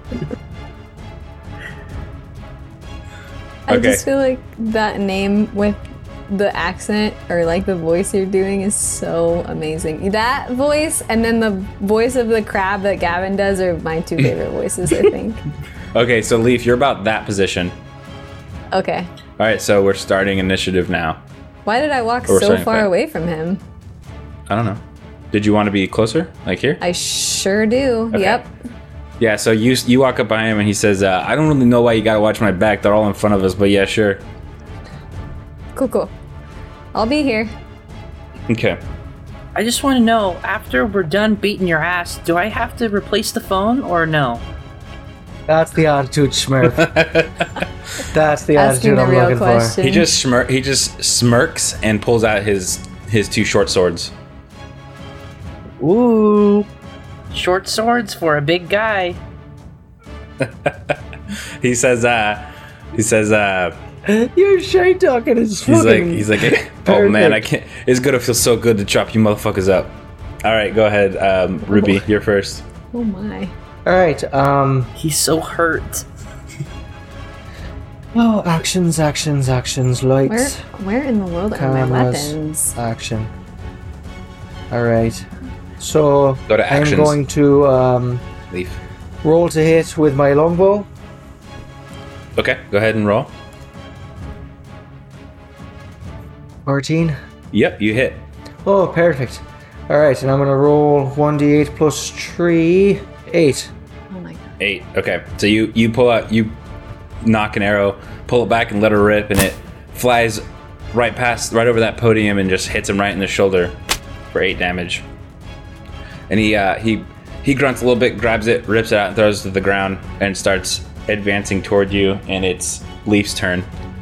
I Okay. just feel like that name with the accent or like the voice you're doing is so amazing. That voice and then the voice of the crab that Gavin does are my two favorite voices, I think. Okay, so Leaf, you're about that position. Okay. All right, so we're starting initiative now. Why did I walk Or so starting far fight. away from him? I don't know. Did you want to be closer, like here? I sure do. Okay. Yep. Yeah, so you walk up behind him and he says, I don't really know why you gotta watch my back. They're all in front of us, but yeah, sure. Cool. I'll be here. Okay. I just want to know, after we're done beating your ass, do I have to replace the phone or no? That's the attitude, Smurf. That's the Asking attitude the I'm real looking question. He just smirks and pulls out his two short swords. Ooh. Short swords for a big guy. He says, for. Your shite talking is fucking. he's like, oh man, I can't. It's gonna feel so good to chop you motherfuckers up. All right, go ahead, Ruby, you're first. Oh my. All right. He's so hurt. Oh, actions. Lights. Where in the world are my Cameras. weapons? Action. All right. So Go to I'm actions. going to Leaf. roll to hit with my longbow. Okay, go ahead and roll. 14. Yep, you hit. Oh, perfect. All right, and I'm going to roll 1d8 plus 3. 8. Oh my god. 8. Okay, so you pull out, you knock an arrow, pull it back and let her rip, and it flies right over that podium and just hits him right in the shoulder for 8 damage. And he grunts a little bit, grabs it, rips it out, and throws it to the ground, and starts advancing toward you. And it's Leaf's turn.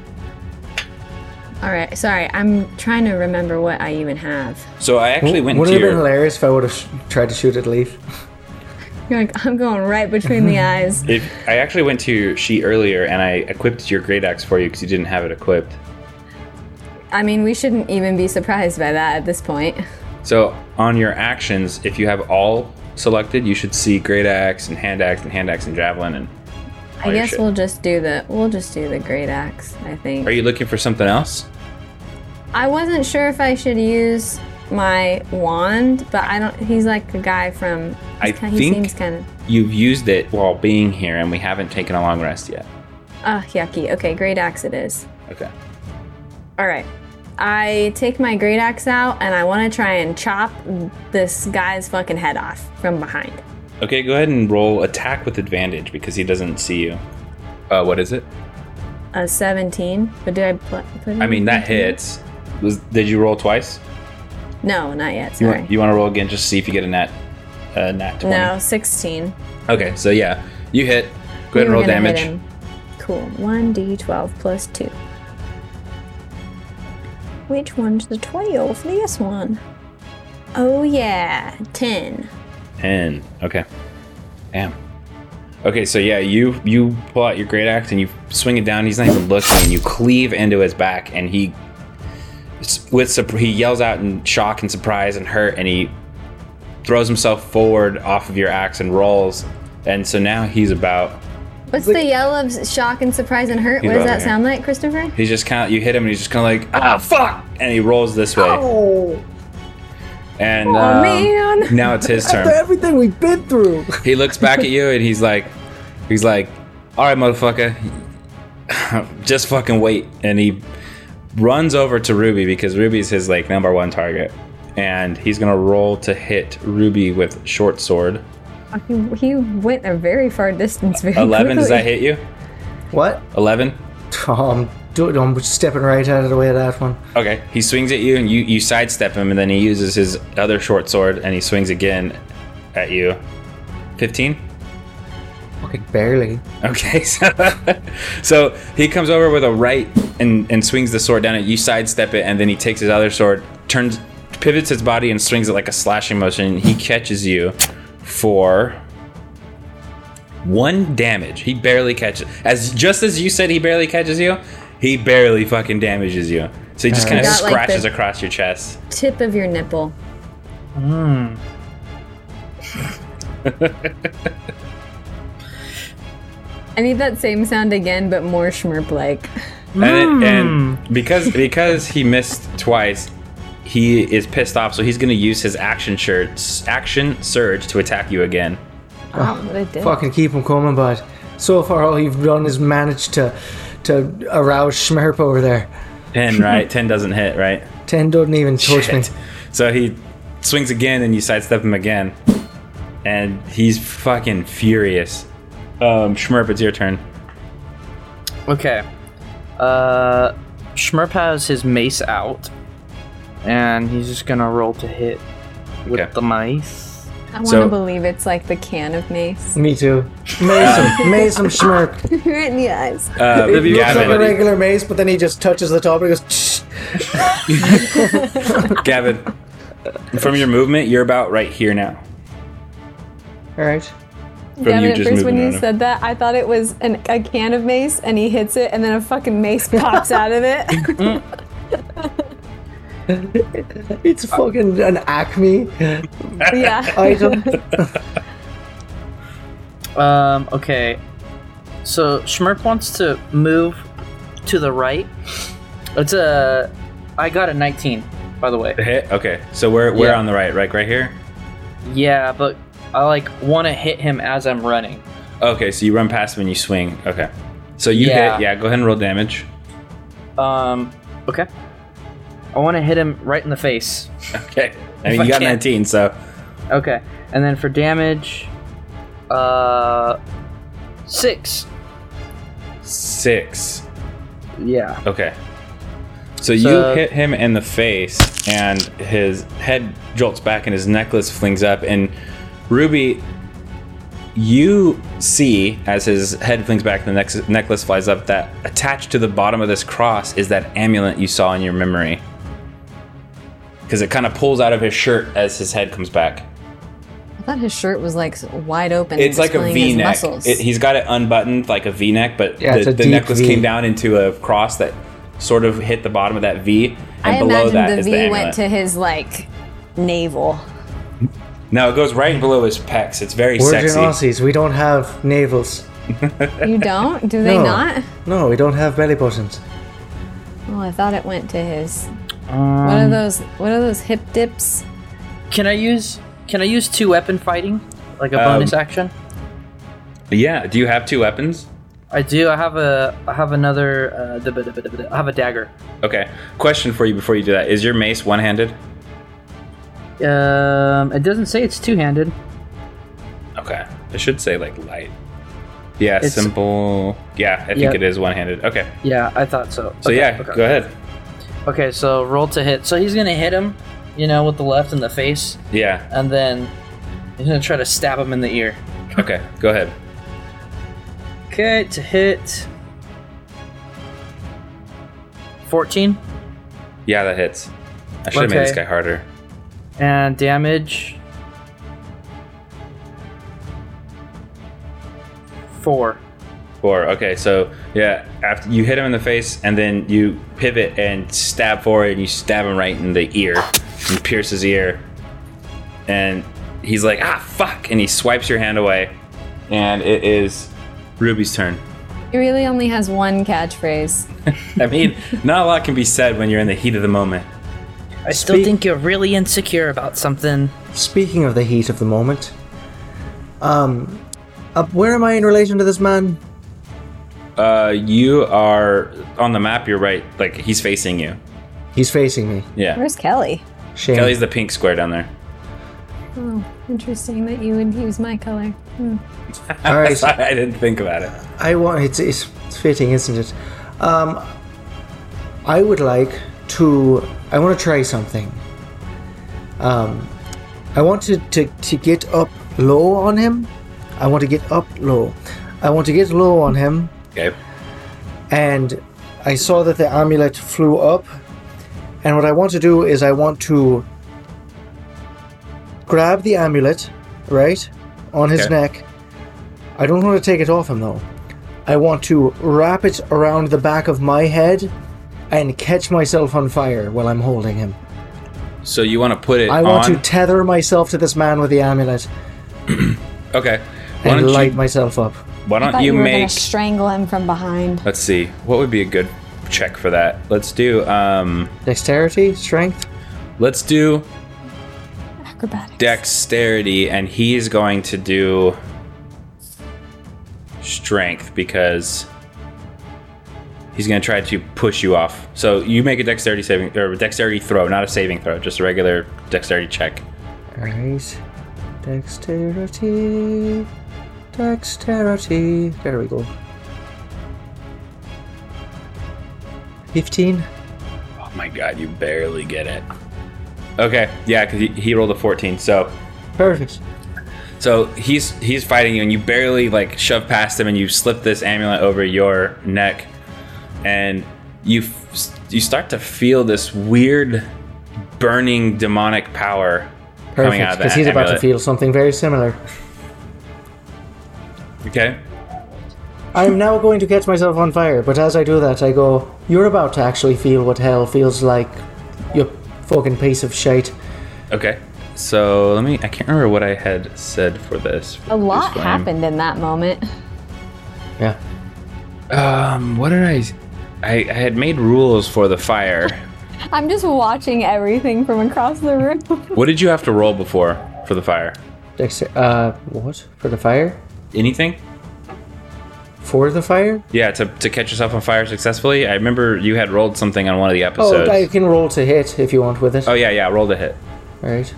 All right. Sorry, I'm trying to remember what I even have. So I actually went Would to it have been your. hilarious if I would have tried to shoot at Leaf? You're like, I'm going right between the eyes. I actually went to your sheet earlier, and I equipped your great axe for you because you didn't have it equipped. I mean, we shouldn't even be surprised by that at this point. So on your actions, if you have all selected, you should see great axe and hand axe and javelin and. all I your guess shit. we'll just do the great axe, I think. Are you looking for something else? I wasn't sure if I should use my wand, but I don't. He's like a guy from. I He think seems kind of. you've used it while being here, and we haven't taken a long rest yet. Yucky. Okay, great axe it is. Okay. All right. I take my great axe out and I want to try and chop this guy's fucking head off from behind. Okay, go ahead and roll attack with advantage because he doesn't see you. What is it? A 17. But did I put it I mean, in that 17? hits. Did you roll twice? No, not yet. You Sorry. want to roll again just to see if you get a nat 20? No, 16. Okay, so yeah, you hit. Go ahead and We were roll gonna hit damage. him. Cool. 1d12 plus 2. Which one's the 12? This one. Oh yeah, 10. 10. Okay. Damn. Okay, so yeah, you pull out your great axe and you swing it down. He's not even looking, and you cleave into his back, and he yells out in shock and surprise and hurt, and he throws himself forward off of your axe and rolls. And so now he's about. What's the yell of shock and surprise and hurt? He's What does over that here. sound like, Christopher? He's just kind of. You hit him, and he's just kind of like, ah, fuck, and he rolls this way. Oh, And Oh, man. now it's his after turn. everything we've been through. He looks back at you and he's like, all right, motherfucker, just fucking wait. And he runs over to Ruby because Ruby's his like number one target, and he's gonna roll to hit Ruby with short sword. He went a very far distance very 11. Does that quickly. hit you? What? 11. I'm stepping right out of the way of that one. Okay. He swings at you and you sidestep him, and then he uses his other short sword and he swings again at you. 15. Fucking barely. Okay, so he comes over with a right and swings the sword down at you, sidestep it, and then he takes his other sword, pivots his body and swings it like a slashing motion. He catches you for 1 damage. He barely catches. Just as you said he barely catches you, he barely fucking damages you. So he just kind of Got, like, scratches the- across your chest. Tip of your nipple. I need that same sound again, but more Schmurp-like. And because he missed twice, he is pissed off, so he's going to use his action surge to attack you again. Oh, what a dick. Fucking keep him coming, but so far all you've done is managed to arouse Schmerp over there. 10, right? 10 doesn't hit, right? 10 doesn't even touch me. Shit. So he swings again, and you sidestep him again, and he's fucking furious. Schmerp, it's your turn. Okay. Schmerp has his mace out, and he's just gonna roll to hit with Okay. the mace. I want So- to believe it's like the can of mace. Me too. Mace him, Schmerp. right in the eyes. It looks like a Gavin, regular mace, but then he just touches the top and he goes, "Shh." Gavin, from your movement, you're about right here now. Alright. Gavin, you at just first when moving you around. said that, I thought it was a can of mace, and he hits it, and then a fucking mace pops out of it. It's fucking an Acme Yeah. item. Okay. So Schmerp wants to move to the right. I got a 19, by the way. The hit? Okay. So we're Yeah. on the right here? Yeah, but I want to hit him as I'm running. Okay, so you run past him and you swing. Okay. So you Yeah. hit, go ahead and roll damage. Okay. I want to hit him right in the face. Okay. I mean, If I you got can. 19, so. Okay. And then for damage, 6. 6. Yeah. Okay. So you hit him in the face, and his head jolts back, and his necklace flings up. And Ruby, you see as his head flings back, and the necklace flies up, that attached to the bottom of this cross is that amulet you saw in your memory. Because it kind of pulls out of his shirt as his head comes back. I thought his shirt was like wide open. It's like a displaying his V-neck. muscles. He's got it unbuttoned like a V-neck, but Yeah, it's a the deep necklace V. came down into a cross that sort of hit the bottom of that V, and I below that imagined is the the V amulet. went to his like navel. No, it goes right below his pecs. It's very We're sexy. Aussies. We don't have navels. You don't? Do they No. not? No, we don't have belly buttons. Oh, I thought it went to his. What are those hip dips? Can I use 2 weapon fighting, like a bonus action? Yeah. Do you have 2 weapons? I do. I have another. I have a dagger. Okay. Question for you before you do that: is your mace one-handed? It doesn't say it's 2-handed. Okay. It should say like light. Yeah, It's- simple. Yeah, I think Yep. it is one-handed. Okay. Yeah, I thought so. So Okay, yeah, go ahead. Okay, so roll to hit. So he's gonna hit him, with the left in the face, Yeah. and then he's gonna try to stab him in the ear. Okay, go ahead. Okay, to hit. 14. Yeah, that hits. I should have made this Okay. guy harder. And damage. 4. 4. Okay, so yeah, after you hit him in the face, and then you pivot and stab forward, and you stab him right in the ear, and pierce his ear, and he's like, "Ah, fuck!" and he swipes your hand away, and it is Ruby's turn. He really only has one catchphrase. I mean, not a lot can be said when you're in the heat of the moment. I still think you're really insecure about something. Speaking of the heat of the moment, where am I in relation to this man? You are on the map. You're right. Like he's facing you. He's facing me. Yeah. Where's Kelly? Shame. Kelly's the pink square down there. Oh, interesting that you would use my color. All right. I didn't think about it. It's fitting, isn't it? I would like to. I want to try something. I want to get up low on him. I want to get up low. I want to get low on him. Okay. And I saw that the amulet flew up. And what I want to do is I want to grab the amulet, right, on his Okay. neck. I don't want to take it off him though. I want to wrap it around the back of my head and catch myself on fire while I'm holding him. So you want to put it I want on? to tether myself to this man with the amulet Okay. Why and don't light you? myself up. Why I don't thought you you were gonna make? strangle him from behind. Let's see. What would be a good check for that? Let's do. Dexterity, strength. Let's do Acrobatics. dexterity, and he's going to do strength because he's going to try to push you off. So you make a dexterity saving or dexterity throw, not a saving throw, just a regular dexterity check. Alright. Dexterity. Dexterity. There we go. 15. Oh my god, you barely get it. Okay, yeah, because he rolled a 14. So Perfect. he's fighting you, and you barely like shove past him, and you slip this amulet over your neck, and you start to feel this weird, burning demonic power coming out Perfect. of that Because he's about to amulet. feel something very similar. Okay. I'm now going to catch myself on fire, but as I do that, I go, "You're about to actually feel what hell feels like, you fucking piece of shite." Okay. So I can't remember what I had said for this. A lot This flame. happened in that moment. Yeah. What did I had made rules for the fire. I'm just watching everything from across the room. What did you have to roll before for the fire? What? For the fire? Anything? For the fire? Yeah, to catch yourself on fire successfully. I remember you had rolled something on one of the episodes. Oh, I can roll to hit if you want with it. Oh yeah, roll the hit. Alright.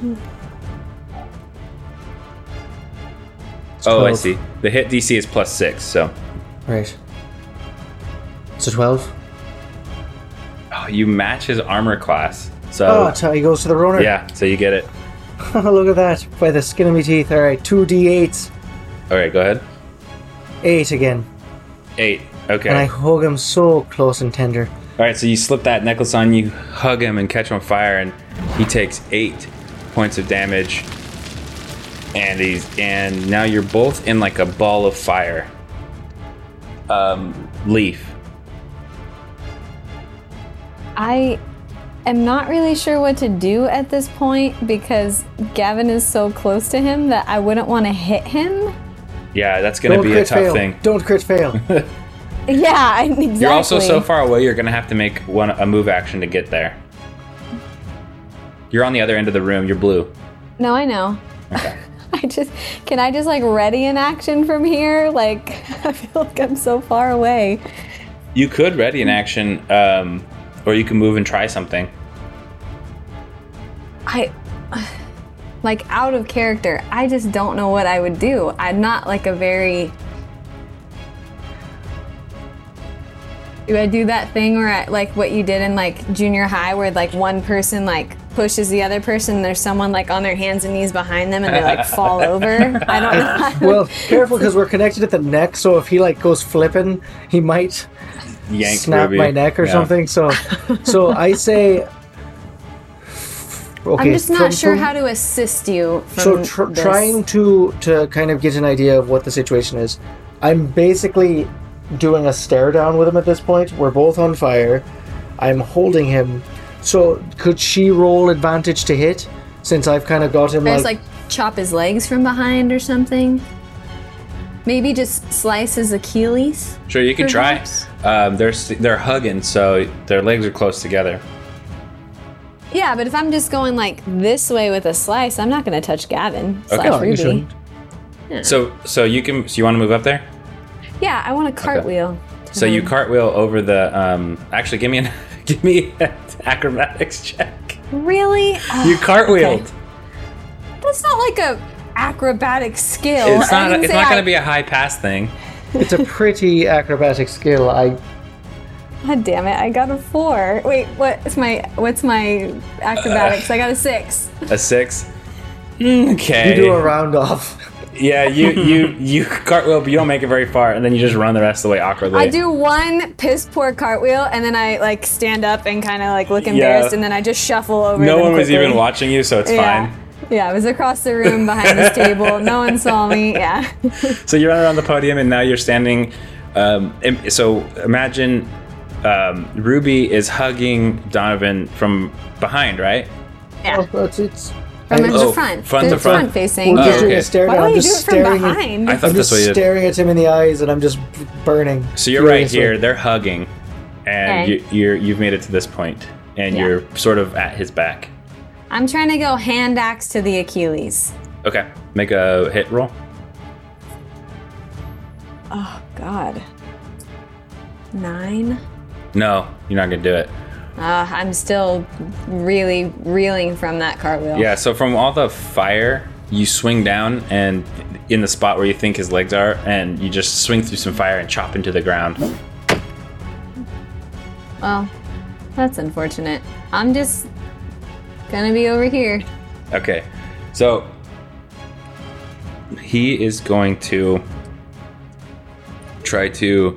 Oh, I 12. see. The hit DC is +6, so Right. So 12. oh, you match his armor class. Oh, So that's how he goes to the runner. yeah, so you get it. Look at that. By the skin of my teeth. Alright, 2d8s. All right, go ahead. 8 again. 8. Okay. And I hug him so close and tender. All right, so you slip that necklace on, you hug him and catch him on fire, and he takes 8 points of damage. And now you're both in like a ball of fire. Leaf. I am not really sure what to do at this point because Gavin is so close to him that I wouldn't want to hit him. Yeah, that's gonna Don't be a crit tough fail. thing. Don't crit fail. Yeah, exactly. You're also so far away. You're gonna have to make a move action to get there. You're on the other end of the room. You're blue. No, I know. Okay. Can I just like ready an action from here? Like, I feel like I'm so far away. You could ready an action, or you can move and try something. Like, out of character, I just don't know what I would do. I'm not like a very Do I do that thing where like what you did in like junior high where like one person like pushes the other person and there's someone like on their hands and knees behind them and they like fall over? I don't know. Well, careful because we're connected at the neck, so if he like goes flipping, he might snap my neck or something. So I say... Okay, I'm just not sure how to assist you. So trying to kind of get an idea of what the situation is. I'm basically doing a stare down with him at this point. We're both on fire. I'm holding him. So could she roll advantage to hit? Since I've kind of got him like chop his legs from behind or something. Maybe just slice his Achilles. Sure, you can try. They're hugging, so their legs are close together. Yeah, but if I'm just going like this way with a slice, I'm not going to touch Gavin. Okay. / Ruby. Yeah. So you want to move up there? Yeah, I want a cartwheel. Okay. So you cartwheel over the. Actually, give me an acrobatics check. Really? You cartwheeled. Okay. That's not like a acrobatic skill. It's not going to be a high pass thing. It's a pretty acrobatic skill. God damn it! I got a 4. Wait, what's my acrobatics? I got a 6. A 6. Okay. You do a round off. Yeah, you cartwheel, but you don't make it very far, and then you just run the rest of the way awkwardly. I do one piss poor cartwheel, and then I like stand up and kind of like look embarrassed, and then I just shuffle over. No one was even watching you, so it's fine. Yeah, I was across the room behind this table. No one saw me. Yeah. So you run around the podium, and now you're standing. So imagine Ruby is hugging Donovan from behind, right? Yeah. Oh, it's from the front. Front to front facing. We're just doing a stare down. Why I'm don't you just do it from staring behind? I thought I'm that's just what you did. staring at him in the eyes, and I'm just burning. So you're right here. They're hugging, and you've made it to this point, and you're sort of at his back. I'm trying to go hand axe to the Achilles. Okay, make a hit roll. Oh God. 9. No, you're not gonna do it. I'm still really reeling from that cartwheel. Yeah, so from all the fire, you swing down and in the spot where you think his legs are, and you just swing through some fire and chop into the ground. Well, that's unfortunate. I'm just gonna be over here. Okay, so he is going to try to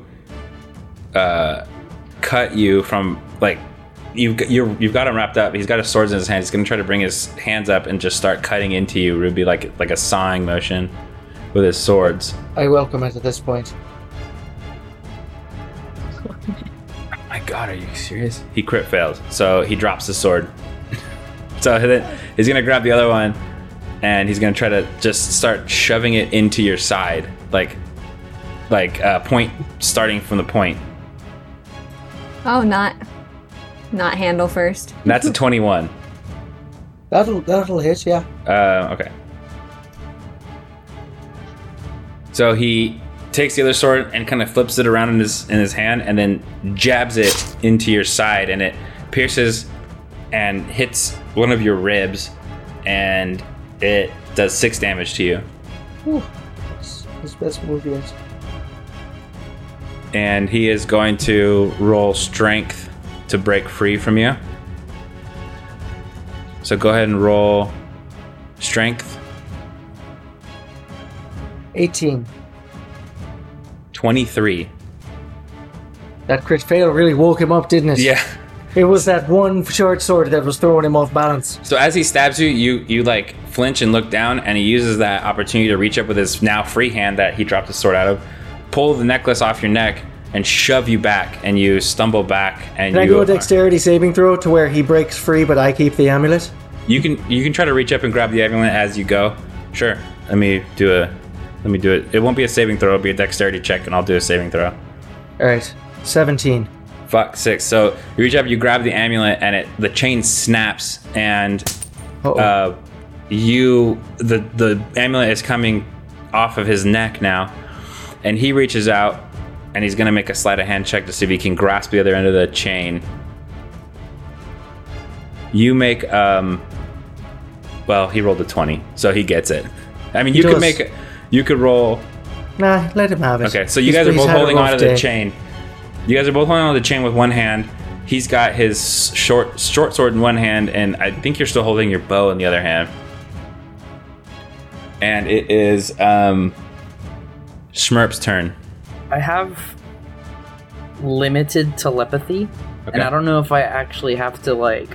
cut you from, like, you've got him wrapped up. He's got his swords in his hand. He's going to try to bring his hands up and just start cutting into you, Ruby, like a sawing motion with his swords. I welcome it at this point. Oh my God, are you serious? He crit failed, so he drops the sword. So then he's going to grab the other one, and he's going to try to just start shoving it into your side, like point, starting from the point. Oh, not handle first. That's a 21. That'll hit, yeah. Okay. So he takes the other sword and kind of flips it around in his hand, and then jabs it into your side, and it pierces and hits one of your ribs, and it does 6 damage to you. Whew. That's his best move yet. And he is going to roll strength to break free from you. So go ahead and roll strength. 18. 23. That crit fail really woke him up, didn't it? Yeah. It was that one short sword that was throwing him off balance. So as he stabs you, you like flinch and look down, and he uses that opportunity to reach up with his now free hand that he dropped his sword out of, pull the necklace off your neck, and shove you back, and you stumble back. And can I do a dexterity saving throw to where he breaks free, but I keep the amulet? You can try to reach up and grab the amulet as you go. Sure. Let me do it. It won't be a saving throw. It'll be a dexterity check, and I'll do a saving throw. All right. 17. Fuck, 6. So you reach up, you grab the amulet, and the chain snaps, and the amulet is coming off of his neck now, and he reaches out, and he's gonna make a sleight of hand check to see if he can grasp the other end of the chain. You make well, he rolled a 20, so he gets it. I mean, you could roll. Nah, let him have it. Okay, so you guys are both holding onto the chain. You guys are both holding on to the chain with one hand. He's got his short sword in one hand, and I think you're still holding your bow in the other hand. And it is Schmerp's turn. I have limited telepathy, and I don't know if I actually have to, like...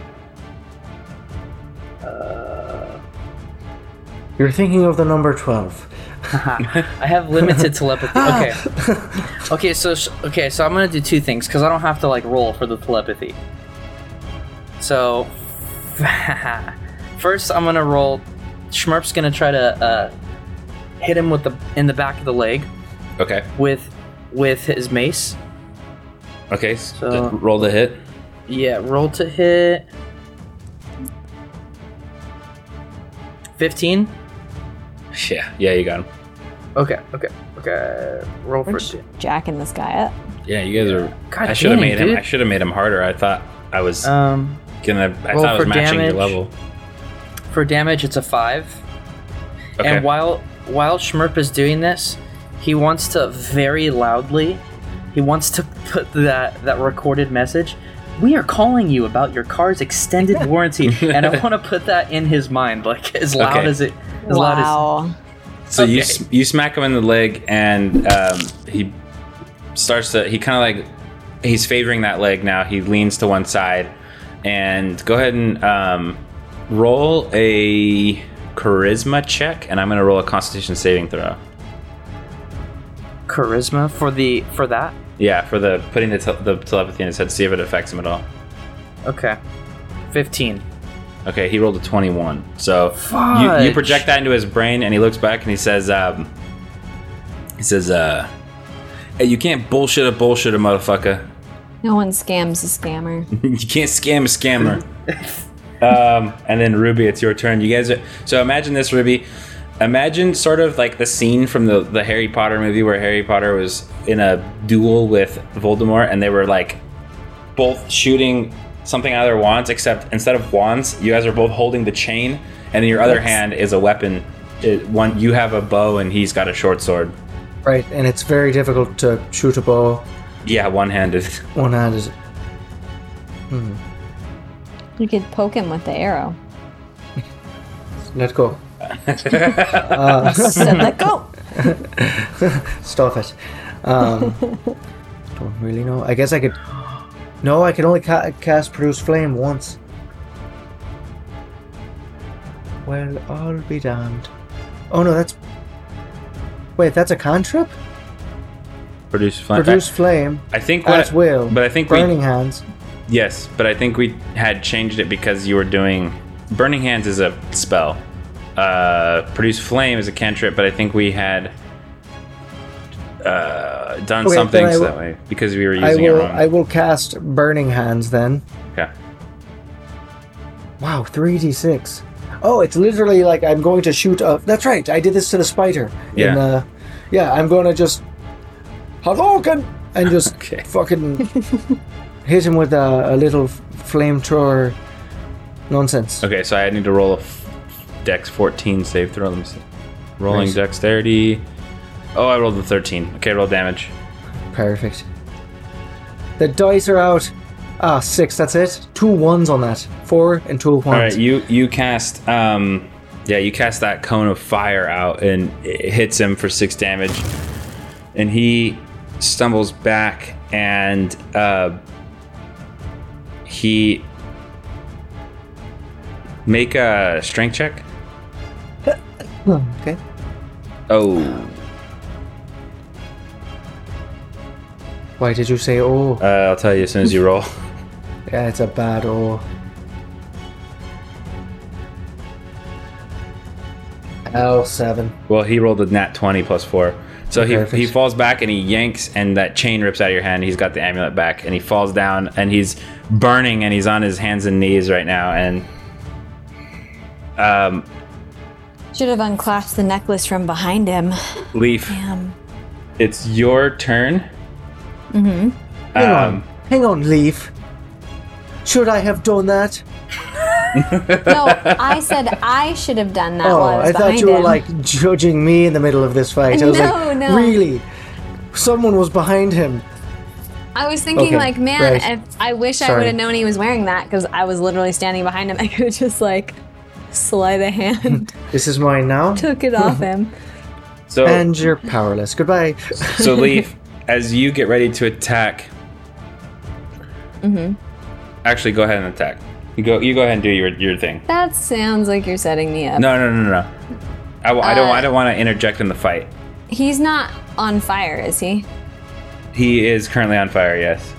You're thinking of the number 12. I have limited telepathy. Okay. So I'm gonna do two things because I don't have to like roll for the telepathy. So first, I'm gonna roll. Schmerp's gonna try to hit him in the back of the leg. Okay. With his mace. Okay. So roll the hit. Yeah, roll to hit. 15. Yeah, you got him. Okay. Roll for jacking this guy up. Yeah, you guys are. God I should have made him. dude. I should have made him harder. I thought I was roll I was matching your level. For damage, it's a 5. Okay. And while Schmerp is doing this, he wants to very loudly. He wants to put that recorded message. We are calling you about your car's extended warranty, and I want to put that in his mind, like as loud as it. Wow. So you smack him in the leg, and he starts to. He kind of like he's favoring that leg now. He leans to one side, and go ahead and roll a charisma check, and I'm going to roll a Constitution saving throw. Charisma for that. Yeah, for the putting the telepathy in his head to see if it affects him at all. Okay, 15. Okay, he rolled a 21. So Fudge. you project that into his brain, and he looks back and he says, "Hey, you can't bullshit a motherfucker. No one scams a scammer. You can't scam a scammer." And then Ruby, it's your turn. You guys are so imagine this, Ruby. Imagine sort of like the scene from the Harry Potter movie where Harry Potter was in a duel with Voldemort, and they were like both shooting something out of their wands, except instead of wands, you guys are both holding the chain, and in your other hand is a weapon. You have a bow, and he's got a short sword. Right, and it's very difficult to shoot a bow. Yeah, one-handed. One-handed. You could poke him with the arrow. Let go. So let go. Stop it. Don't really know. I guess I could. No, I can only cast Produce Flame once. Well, I'll be damned. Oh no, that's. Wait, that's a cantrip? Produce flame. Produce flame. I think at will. But I think Burning Hands. Yes, but I think we had changed it because you were doing Burning Hands is a spell. Produce Flame is a cantrip, but I think we had done some things that way because we were using it wrong. I will cast Burning Hands then. Okay. Wow, 3d6. Oh, it's literally like I'm going to shoot a... That's right, I did this to the spider. Yeah. I'm going to just... Hadouken! And just fucking hit him with a little flamethrower nonsense. Okay, so I need to roll a Dex 14 save throw. Let me see. Rolling nice. Dexterity. Oh, I rolled a 13. Okay, roll damage. Perfect. The dice are out. 6, that's it. 2 1s on that. 4 and 2 1s. Alright, you cast you cast that cone of fire out and it hits him for 6 damage. And he stumbles back and he make a strength check. Okay. Oh. Why did you say oh? I'll tell you as soon as you roll. Yeah, it's a bad oh. L7. Well, he rolled a nat 20 plus 4. So he falls back and he yanks and that chain rips out of your hand. He's got the amulet back and he falls down and he's burning and he's on his hands and knees right now and should have unclasped the necklace from behind him. Leaf. Damn. It's your turn. Mm-hmm. Hang on, Leaf. Should I have done that? No, I said I should have done that while I was behind thought you were him. like judging me in the middle of this fight. I was No. Really? Someone was behind him. I was thinking, Okay, like, man, right. if I wish I Sorry. would have known he was wearing that because I was literally standing behind him. I could have just, like, sleight of hand, This is mine now. took it off him. So, And you're powerless. Goodbye. so Leaf, as you get ready to attack, actually, go ahead and attack. You go ahead and do your thing. That sounds like you're setting me up. No. I don't want to interject in the fight. He's not on fire, is he? He is currently on fire. Yes.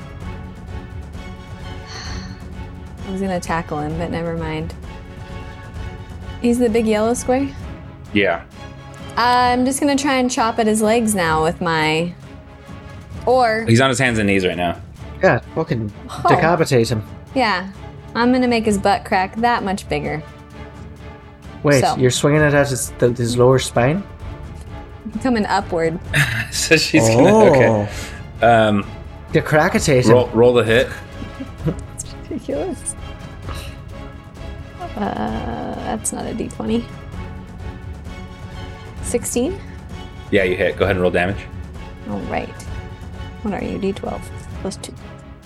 I was gonna tackle him, but never mind. He's the big yellow square? Yeah. I'm just gonna try and chop at his legs now with my... Or, He's on his hands and knees right now. Yeah, fucking decapitate him. yeah, I'm gonna make his butt crack that much bigger. Wait, So. you're swinging it at his lower spine? Coming upward. So she's gonna. Okay. Decapitate him. Roll the hit. Ridiculous. That's not a d20. 16? Yeah, you hit. Go ahead and roll damage. All right. What are you? D12 plus 2.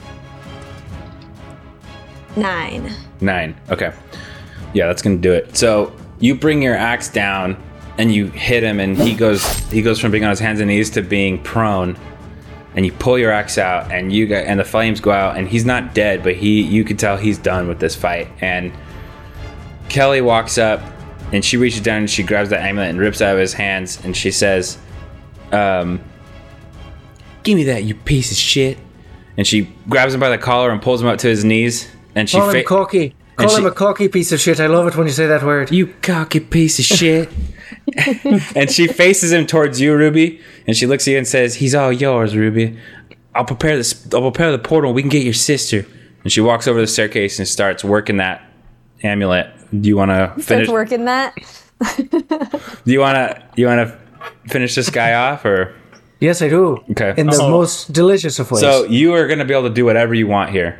9. 9. Okay. Yeah, that's gonna do it. So you bring your axe down and you hit him, and he goes from being on his hands and knees to being prone. And you pull your axe out, and the flames go out, and he's not dead, but you can tell he's done with this fight. And Kelly walks up, and she reaches down and she grabs the amulet and rips it out of his hands, and she says, "Give me that, you piece of shit." And she grabs him by the collar and pulls him up to his knees, and she Call him cocky. Call him a cocky piece of shit. I love it when you say that word. "You cocky piece of shit." And she faces him towards you, Ruby, and she looks at you and says, "He's all yours, Ruby. I'll prepare the portal, and we can get your sister." And she walks over the staircase and starts working that amulet. Do you want to finish? Starts working that. Do you want to finish this guy off, or? Yes, I do. Okay. In the most delicious of ways. So you are going to be able to do whatever you want here.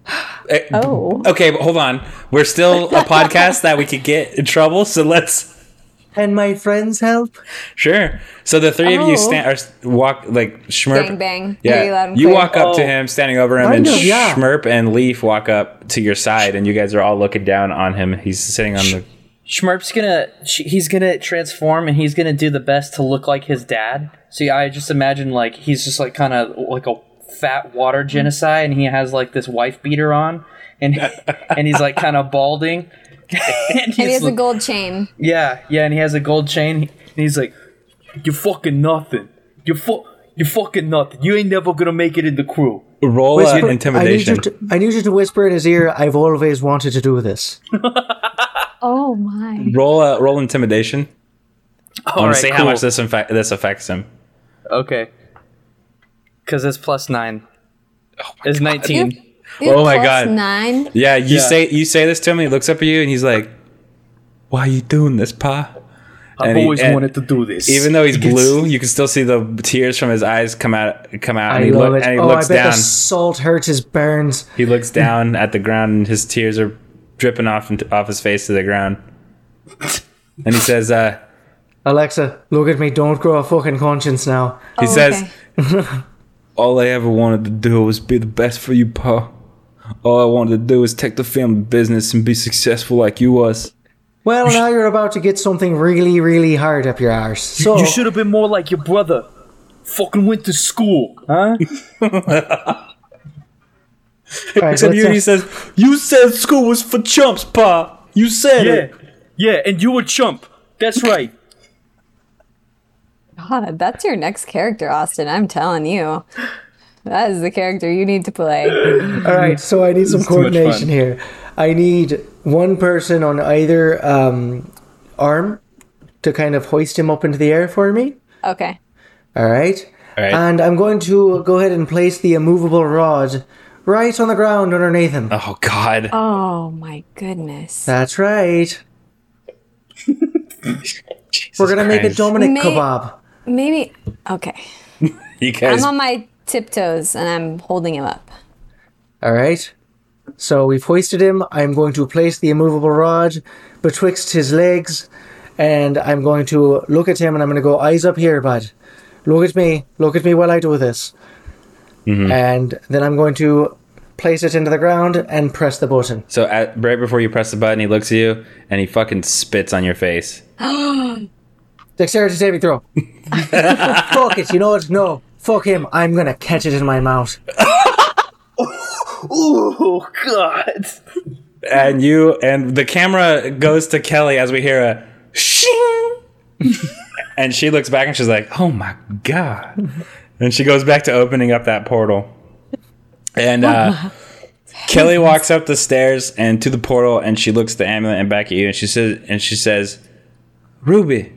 Oh. Okay, but hold on. We're still a podcast that we could get in trouble, so let's. And my friends help? Sure. So the three of you Oh. walk like Schmurp. Bang, bang. Yeah. Very loud and You clear. walk up to him, standing over him, Kind and of, yeah. Schmurp and Leaf walk up to your side, and you guys are all looking down on him. He's sitting on the. Schmurp's he's gonna transform, and he's gonna do the best to look like his dad. So I just imagine like he's just like kind of like a fat water genocide, and he has like this wife beater on, and he's like kind of balding. And he has a gold chain. Yeah, and he has a gold chain. And he's like, "You're fucking nothing. You're fucking nothing. You ain't never gonna make it in the crew." Roll Whisper- intimidation. I need you to whisper in his ear, I've always wanted to do this. Oh my. Roll intimidation. I want to see how cool. much this affects him. Okay. Because it's +9. It's 19. You have Oh my plus God. 9? Yeah, you Yeah. say this to him. He looks up at you and he's like, "Why are you doing this, Pa?" I've always wanted to do this. Even though he's blue, you can still see the tears from his eyes come out, I and he, love it. and he Oh, looks I bet down. the salt hurts his burns. He looks down at the ground, and his tears are dripping off his face to the ground. And he says, Alexa, look at me. Don't grow a fucking conscience now. he Oh, says, okay. "All I ever wanted to do was be the best for you, Pa. All I wanted to do was take the family business and be successful like you was." Well, now you're about to get something really, really hard up your arse. So, You should have been more like your brother. Fucking went to school, huh? Alright, Except let's, he says, "You said school was for chumps, Pa. You said it." Yeah, and you a chump. That's right. God, that's your next character, Austin. I'm telling you. That is the character you need to play. all right, so I need some It's too much coordination fun. here. I need one person on either arm to kind of hoist him up into the air for me. Okay. All right. All right. And I'm going to go ahead and place the immovable rod right on the ground underneath him. Oh God. Oh my goodness. That's right. Jesus We're going to make a Christ. Dominic May- kebab. Maybe. Okay. You guys. I'm on my tiptoes and I'm holding him up. All right. So we've hoisted him. I'm going to place the immovable rod betwixt his legs, and I'm going to look at him, and I'm going to go, eyes up here, bud. Look at me. Look at me while I do this. and then I'm going to place it into the ground and press the button. So right before you press the button, he looks at you and he fucking spits on your face. Dexterity saving throw. Fuck it, you know what? No, fuck him. I'm gonna catch it in my mouth. Oh God! And the camera goes to Kelly as we hear a shing, and she looks back and she's like, "Oh my God!" And she goes back to opening up that portal. And Kelly walks up the stairs and to the portal, and she looks at the amulet and back at you, and she says, "Ruby."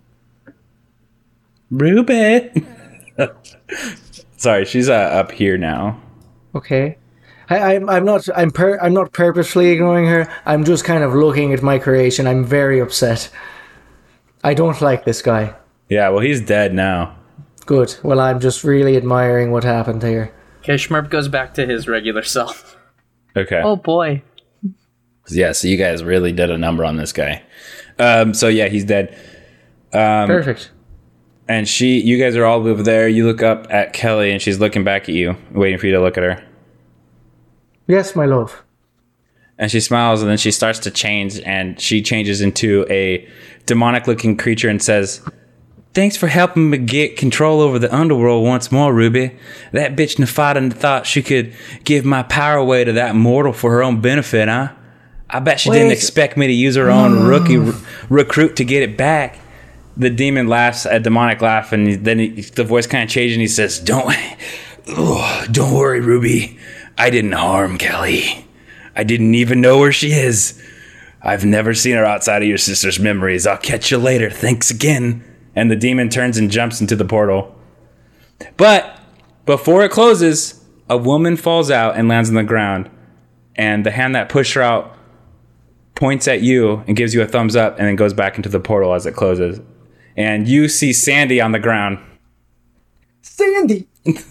Sorry, she's up here now. Okay. I'm not purposefully ignoring her. I'm just kind of looking at my creation. I'm very upset. I don't like this guy. Yeah, well, he's dead now. Good. Well, I'm just really admiring what happened here. Okay, Schmurp goes back to his regular self. Okay. Oh boy. Yeah, so you guys really did a number on this guy. So yeah, he's dead. Perfect. And you guys are all over there. You look up at Kelly, and she's looking back at you, waiting for you to look at her. Yes, my love. And she smiles, and then she starts to change, and she changes into a demonic-looking creature and says, "Thanks for helping me get control over the underworld once more, Ruby. That bitch Nefada thought she could give my power away to that mortal for her own benefit, huh? I bet she didn't expect me to use her own rookie recruit to get it back." The demon laughs a demonic laugh, and then the voice kind of changes, and he says, Don't worry, Ruby. I didn't harm Kelly. I didn't even know where she is. I've never seen her outside of your sister's memories. I'll catch you later. Thanks again." And the demon turns and jumps into the portal. But before it closes, a woman falls out and lands on the ground. And the hand that pushed her out points at you and gives you a thumbs up and then goes back into the portal as it closes. And you see Sandy on the ground. Sandy!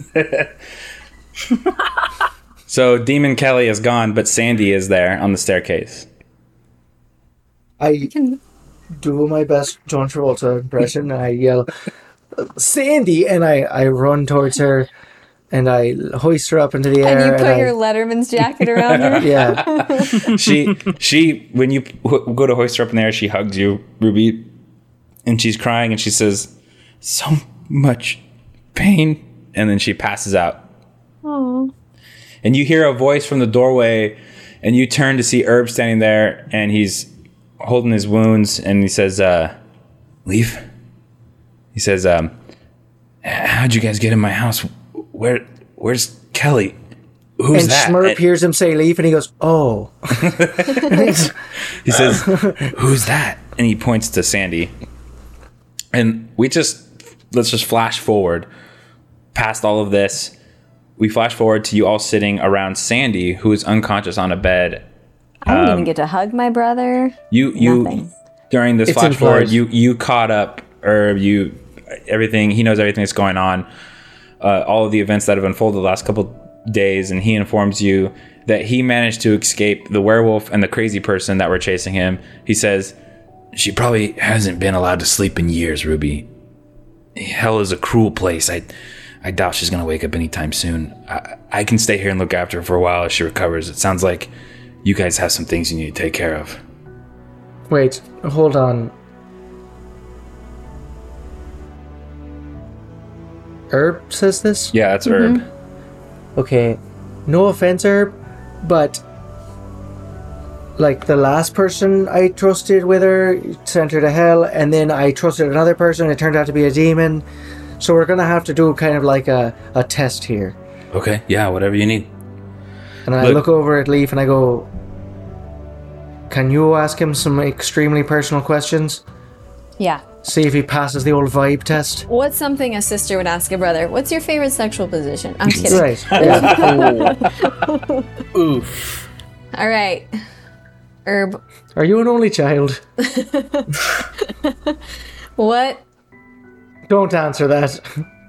So Demon Kelly is gone, but Sandy is there on the staircase. I do my best John Travolta impression, and I yell, "Sandy!" And I run towards her, and I hoist her up into the air. And you put your Letterman's jacket around her? Yeah. She when you go to hoist her up in the air, she hugs you, Ruby, and she's crying, and she says, "So much pain," and then she passes out. Aww. And you hear a voice from the doorway, and you turn to see Herb standing there, and he's holding his wounds, and he says, "Leave?" He says, "How'd you guys get in my house? Where's Kelly? Who's and that?" Schmurp hears him say "leave," and he goes, "Oh." He says, "Who's that?" And he points to Sandy. And let's just flash forward past all of this. We flash forward to you all sitting around Sandy, who is unconscious on a bed. I didn't even get to hug my brother. You during this flash forward, you caught up, or everything. He knows everything that's going on, all of the events that have unfolded the last couple days, and he informs you that he managed to escape the werewolf and the crazy person that were chasing him. He says, "She probably hasn't been allowed to sleep in years, Ruby. Hell is a cruel place. I doubt she's gonna wake up anytime soon. I can stay here and look after her for a while as she recovers. It sounds like you guys have some things you need to take care of." Wait, hold on. Herb says this? Yeah, that's Herb. Okay, no offense, Herb, but like the last person I trusted with her sent her to hell, and then I trusted another person, it turned out to be a demon. So we're gonna have to do kind of like a test here. Okay, yeah, whatever you need. And I look over at Leaf and I go, "Can you ask him some extremely personal questions? Yeah. See if he passes the old vibe test." What's something a sister would ask a brother? What's your favorite sexual position? I'm kidding. Right. Yeah. Oof. All right. Herb. Are you an only child? What? Don't answer that.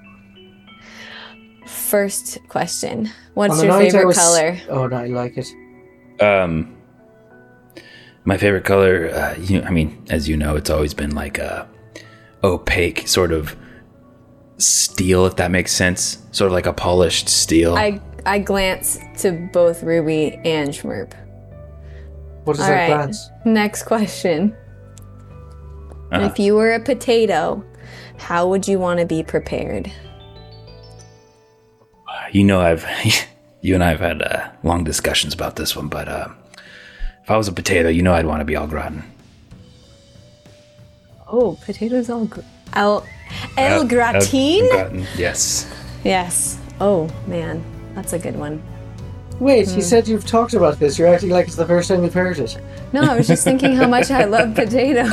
First question. What's your favorite color? Oh, no, I like it. My favorite color, as you know, it's always been like a opaque, sort of steel, if that makes sense. Sort of like a polished steel. I glance to both Ruby and Schmurp. What is All that right. glance? Next question. If you were a potato, how would you want to be prepared? You know, you and I have had long discussions about this one, but if I was a potato, you know I'd want to be au gratin. Oh, potatoes el gratin? Gratin, yes. Yes. Oh, man. That's a good one. Wait, you said you've talked about this. You're acting like it's the first time you've heard it. No, I was just thinking how much I love potatoes.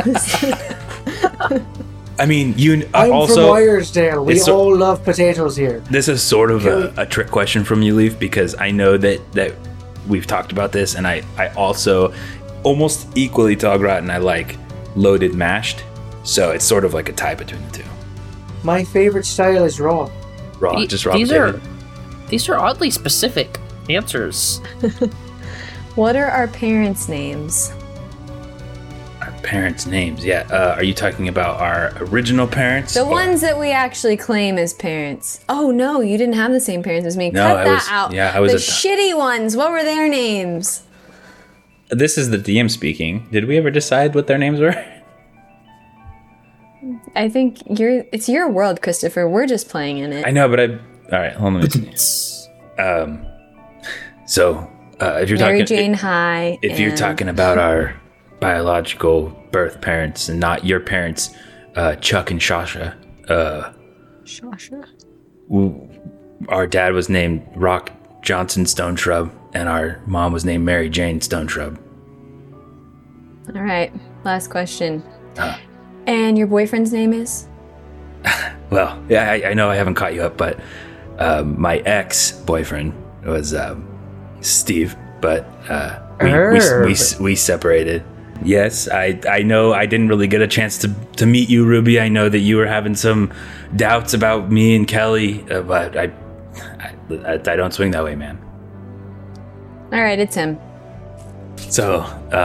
I mean, I'm also from Wyersdale. We it's all love potatoes here. this is sort of a trick question from you, Leaf, because I know that we've talked about this, and I also almost equally to au gratin, I like loaded mashed, so it's sort of like a tie between the two. My favorite style is raw. Raw, just raw These potato. these are oddly specific answers. What are our parents' names? Our parents' names, yeah. Are you talking about our original parents? The or- ones that we actually claim as parents. Oh, no, you didn't have the same parents as me. No, Cut I that was- out. yeah, I was the a- shitty ones. What were their names? This is the DM speaking. Did we ever decide what their names were? I think it's your world, Christopher. We're just playing in it. I know, but all right, hold on. So, if you're Mary talking, Jane High. if you're and- talking about our biological birth parents and not your parents, Chuck and Shasha, Shasha? our dad was named Rock Johnson Stone Shrub, and our mom was named Mary Jane Stone Shrub. All right, last question. And your boyfriend's name is? Well, yeah, I know I haven't caught you up, but my ex-boyfriend was Steve, but we separated. Yes, I know I didn't really get a chance to meet you, Ruby. I know that you were having some doubts about me and Kelly, but I don't swing that way, man. All right, it's him. So,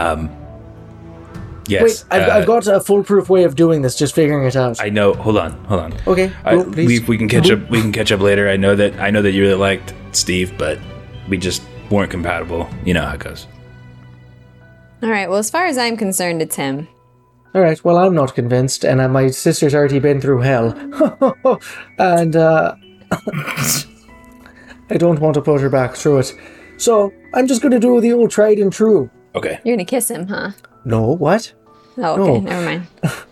yes. Wait, I've got a foolproof way of doing this. Just figuring it out. I know. Hold on. Okay, go, please. We can catch up. We can catch up later. I know that you really liked Steve, but we just weren't compatible. You know how it goes. All right, well, as far as I'm concerned, it's him. All right. Well, I'm not convinced, and my sister's already been through hell, and I don't want to put her back through it. So I'm just going to do the old tried and true. Okay. You're going to kiss him, huh? No, what? Oh, okay, No. never mind.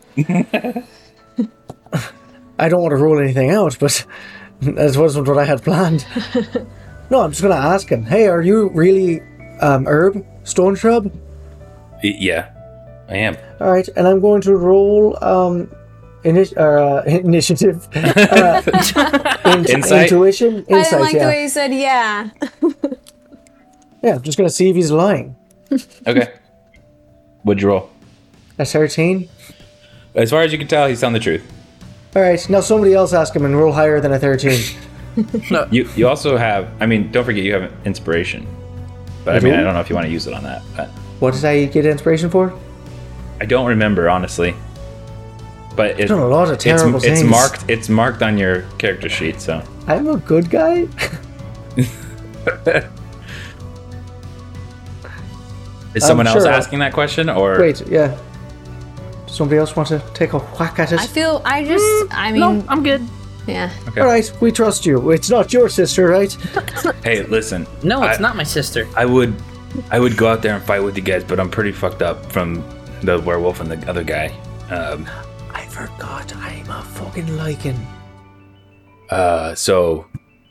I don't want to rule anything out, but that wasn't what I had planned. No, I'm just going to ask him. Hey, are you really Herb Stone Shrub? Yeah, I am. All right, and I'm going to roll initiative, Insight? intuition, I insight. didn't like the Yeah, way you said yeah. yeah. I'm just going to see if he's lying. Okay. What'd you roll? A 13. As far as you can tell, he's telling the truth. All right, now somebody else ask him and roll higher than a 13. You also have. I mean, don't forget you have inspiration. But I mean, I don't know if you want to use it on that. But What did I get inspiration for? I don't remember honestly. But done a lot of terrible it's things. marked. It's marked on your character sheet. So I'm a good guy. is someone else sure. asking that question or? Wait, yeah. Does somebody else want to take a whack at it? I mean, No, I'm good. yeah. Okay. All right, we trust you. It's not your sister, right? Hey, listen. No, it's I- not my sister. I would go out there and fight with you guys, but I'm pretty fucked up from the werewolf and the other guy. I forgot I'm a fucking lichen. So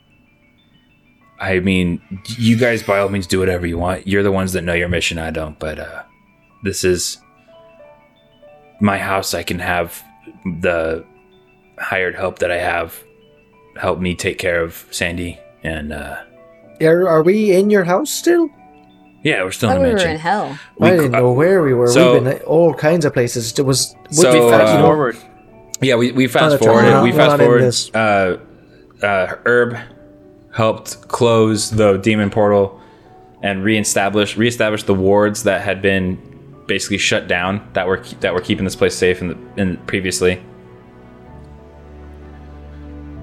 I mean, you guys by all means do whatever you want. You're the ones that know your mission. I don't. But this is my house. I can have the hired help that I have help me take care of Sandy. And Are we in your house still? yeah, we're still I in thought the we were mansion. in hell. I didn't know where we were. so- We've been at all kinds of places. It was So, would be fast, uh, Forward. Yeah, we fast Not a forwarded. drama. We We're fast not in forward. this. Herb helped close the demon portal and reestablish the wards that had been basically shut down that were keeping this place safe in previously.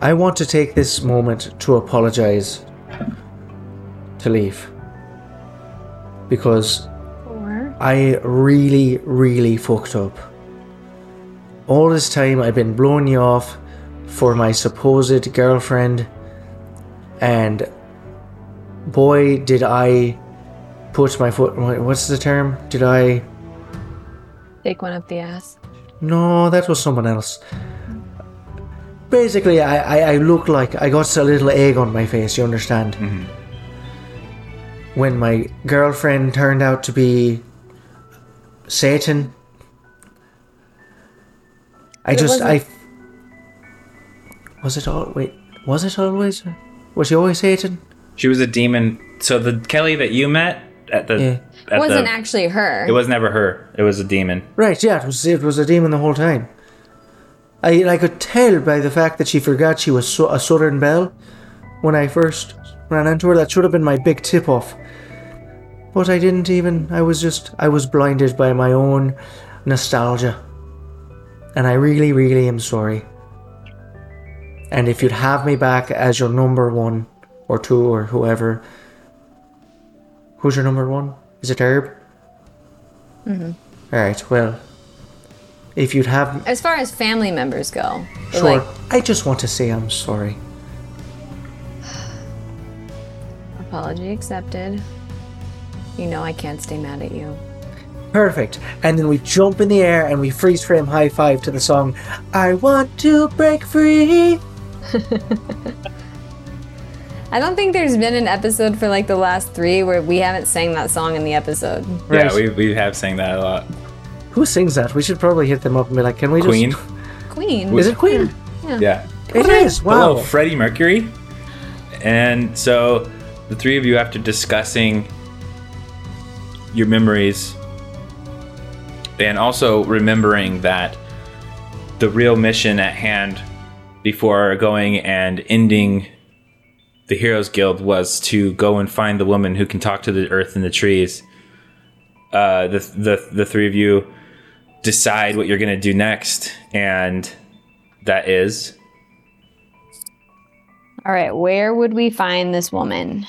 I want to take this moment to apologize to Leaf. Because I really, really fucked up. All this time I've been blowing you off for my supposed girlfriend, and boy did I put my foot... What's the term? Did I... Take one up the ass. No, that was someone else. Basically, I looked like I got a little egg on my face, you understand? Mm-hmm. When my girlfriend turned out to be Satan. Was it always? Was she always Satan? She was a demon. So the Kelly that you met at the... Yeah. It wasn't actually her. It was never her. It was a demon. Right, yeah, it was a demon the whole time. I could tell by the fact that she forgot she was a Southern Belle when I first ran into her. That should have been my big tip-off. But I didn't even... I was blinded by my own nostalgia. And I really, really am sorry. And if you'd have me back as your number 1 or 2 or whoever... Who's your number 1? Is it Herb? Mm-hmm. Alright, well... If you'd have... As far as family members go. Sure. I just want to say I'm sorry. Apology accepted. You know I can't stay mad at you. Perfect. And then we jump in the air and we freeze frame high five to the song, I Want to Break Free. I don't think there's been an episode for like the last 3 where we haven't sang that song in the episode. Right. Yeah, we have sang that a lot. Who sings that? We should probably hit them up and be like, can we Queen. just... Queen. Is it Queen? Yeah. It is, wow. Hello, Freddie Mercury. And so the 3 of you, after discussing your memories and also remembering that the real mission at hand before going and ending the Heroes Guild was to go and find the woman who can talk to the earth and the trees, the 3 of you decide what you're going to do next, and that is... All right, where would we find this woman?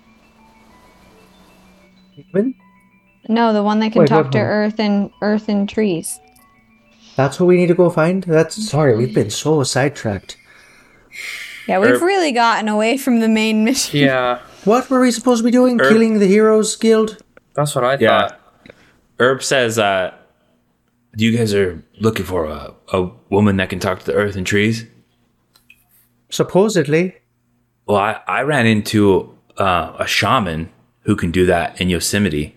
Woman? No, the one that can Wait, talk what to woman? earth and trees. That's who we need to go find? Sorry, we've been so sidetracked. Yeah, we've really gotten away from the main mission. Yeah, What were we supposed to be doing? Killing the Heroes Guild? that's what I Yeah. thought. Herb says, you guys are looking for a woman that can talk to the earth and trees? Supposedly. Well, I ran into a shaman who can do that in Yosemite.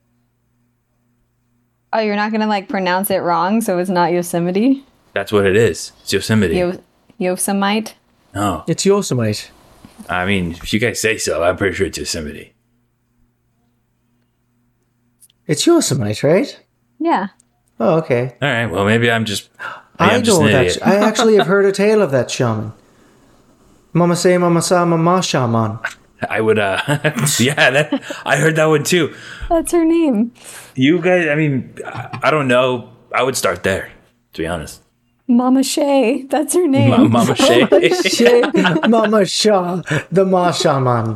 Oh, you're not gonna like pronounce it wrong, so it's not Yosemite? That's what it is. It's Yosemite. Yosemite? No. It's Yosemite. I mean, if you guys say so, I'm pretty sure it's Yosemite. It's Yosemite, right? Yeah. Oh, okay. All right. Well, maybe I'm just I an know idiot. that. I actually have heard a tale of that shaman. Mama say, mama sa, mama shaman. I would, yeah, I heard that one too. That's her name. You guys, I mean, I don't know. I would start there, to be honest. Mama Shay. That's her name. Mama Shay. Mama Shah, the Ma shaman.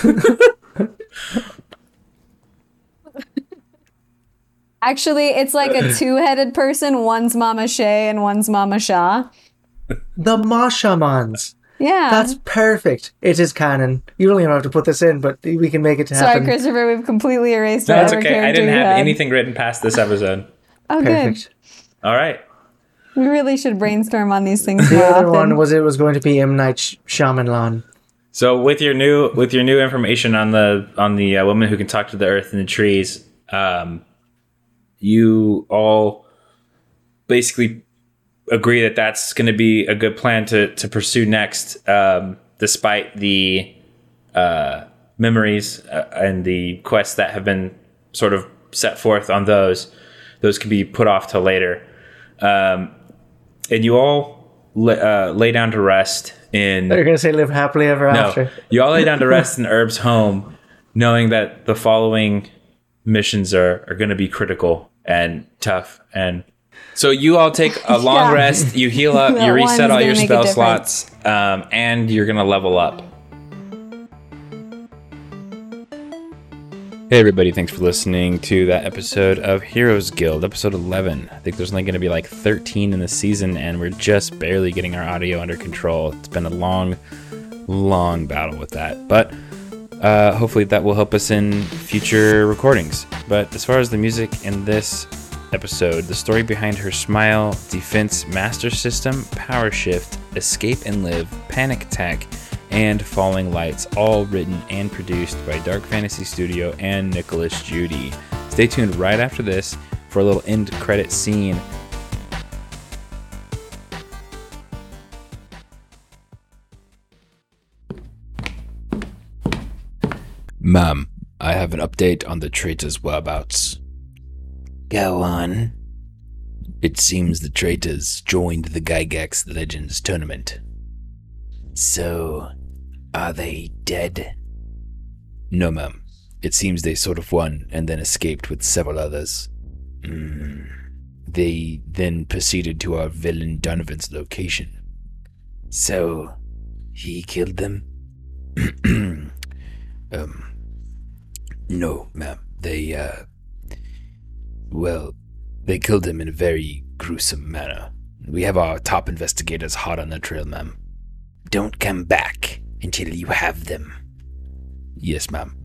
Actually, it's like a 2-headed person. One's Mama Shay and one's Mama Shah. The Ma shamans. Yeah. That's perfect. It is canon. You don't even have to put this in, but we can make it happen. Sorry, Christopher. We've completely erased No, it's whatever okay. I character didn't you have had. anything written past this episode. Oh, Perfect. All right. good. We really should brainstorm on these things The more other often. one was it was going to be M. Night Shyamalan. So with your new information on the woman who can talk to the earth and the trees, you all basically agree that that's going to be a good plan to pursue next, despite the memories and the quests that have been sort of set forth on those. Those can be put off till later. And you all lay down to rest in... They're going to say live happily ever after. No, you all lay down to rest in Herb's home, knowing that the following missions are going to be critical and tough. And So you all take a long Yeah. rest, you heal up, That you reset one's all your gonna make a spell difference. slots, and you're going to level up. Hey everybody, thanks for listening to that episode of Heroes Guild, episode 11. I think there's only going to be like 13 in the season, and we're just barely getting our audio under control. It's been a long battle with that, but hopefully that will help us in future recordings. But as far as the music in this episode, the story behind Her Smile, Defense Master System, Power Shift, Escape and Live, Panic Attack, and Falling Lights, all written and produced by Dark Fantasy Studio and Nicholas Judy. Stay tuned right after this for a little end credit scene. Ma'am, I have an update on the traitors' whereabouts. Go on. It seems the traitors joined the Gygax Legends tournament. So, are they dead? No, ma'am. It seems they sort of won and then escaped with several others. They then proceeded to our villain Donovan's location. So, he killed them? No, ma'am. They killed him in a very gruesome manner. We have our top investigators hot on the trail, ma'am. Don't come back until you have them. Yes, ma'am.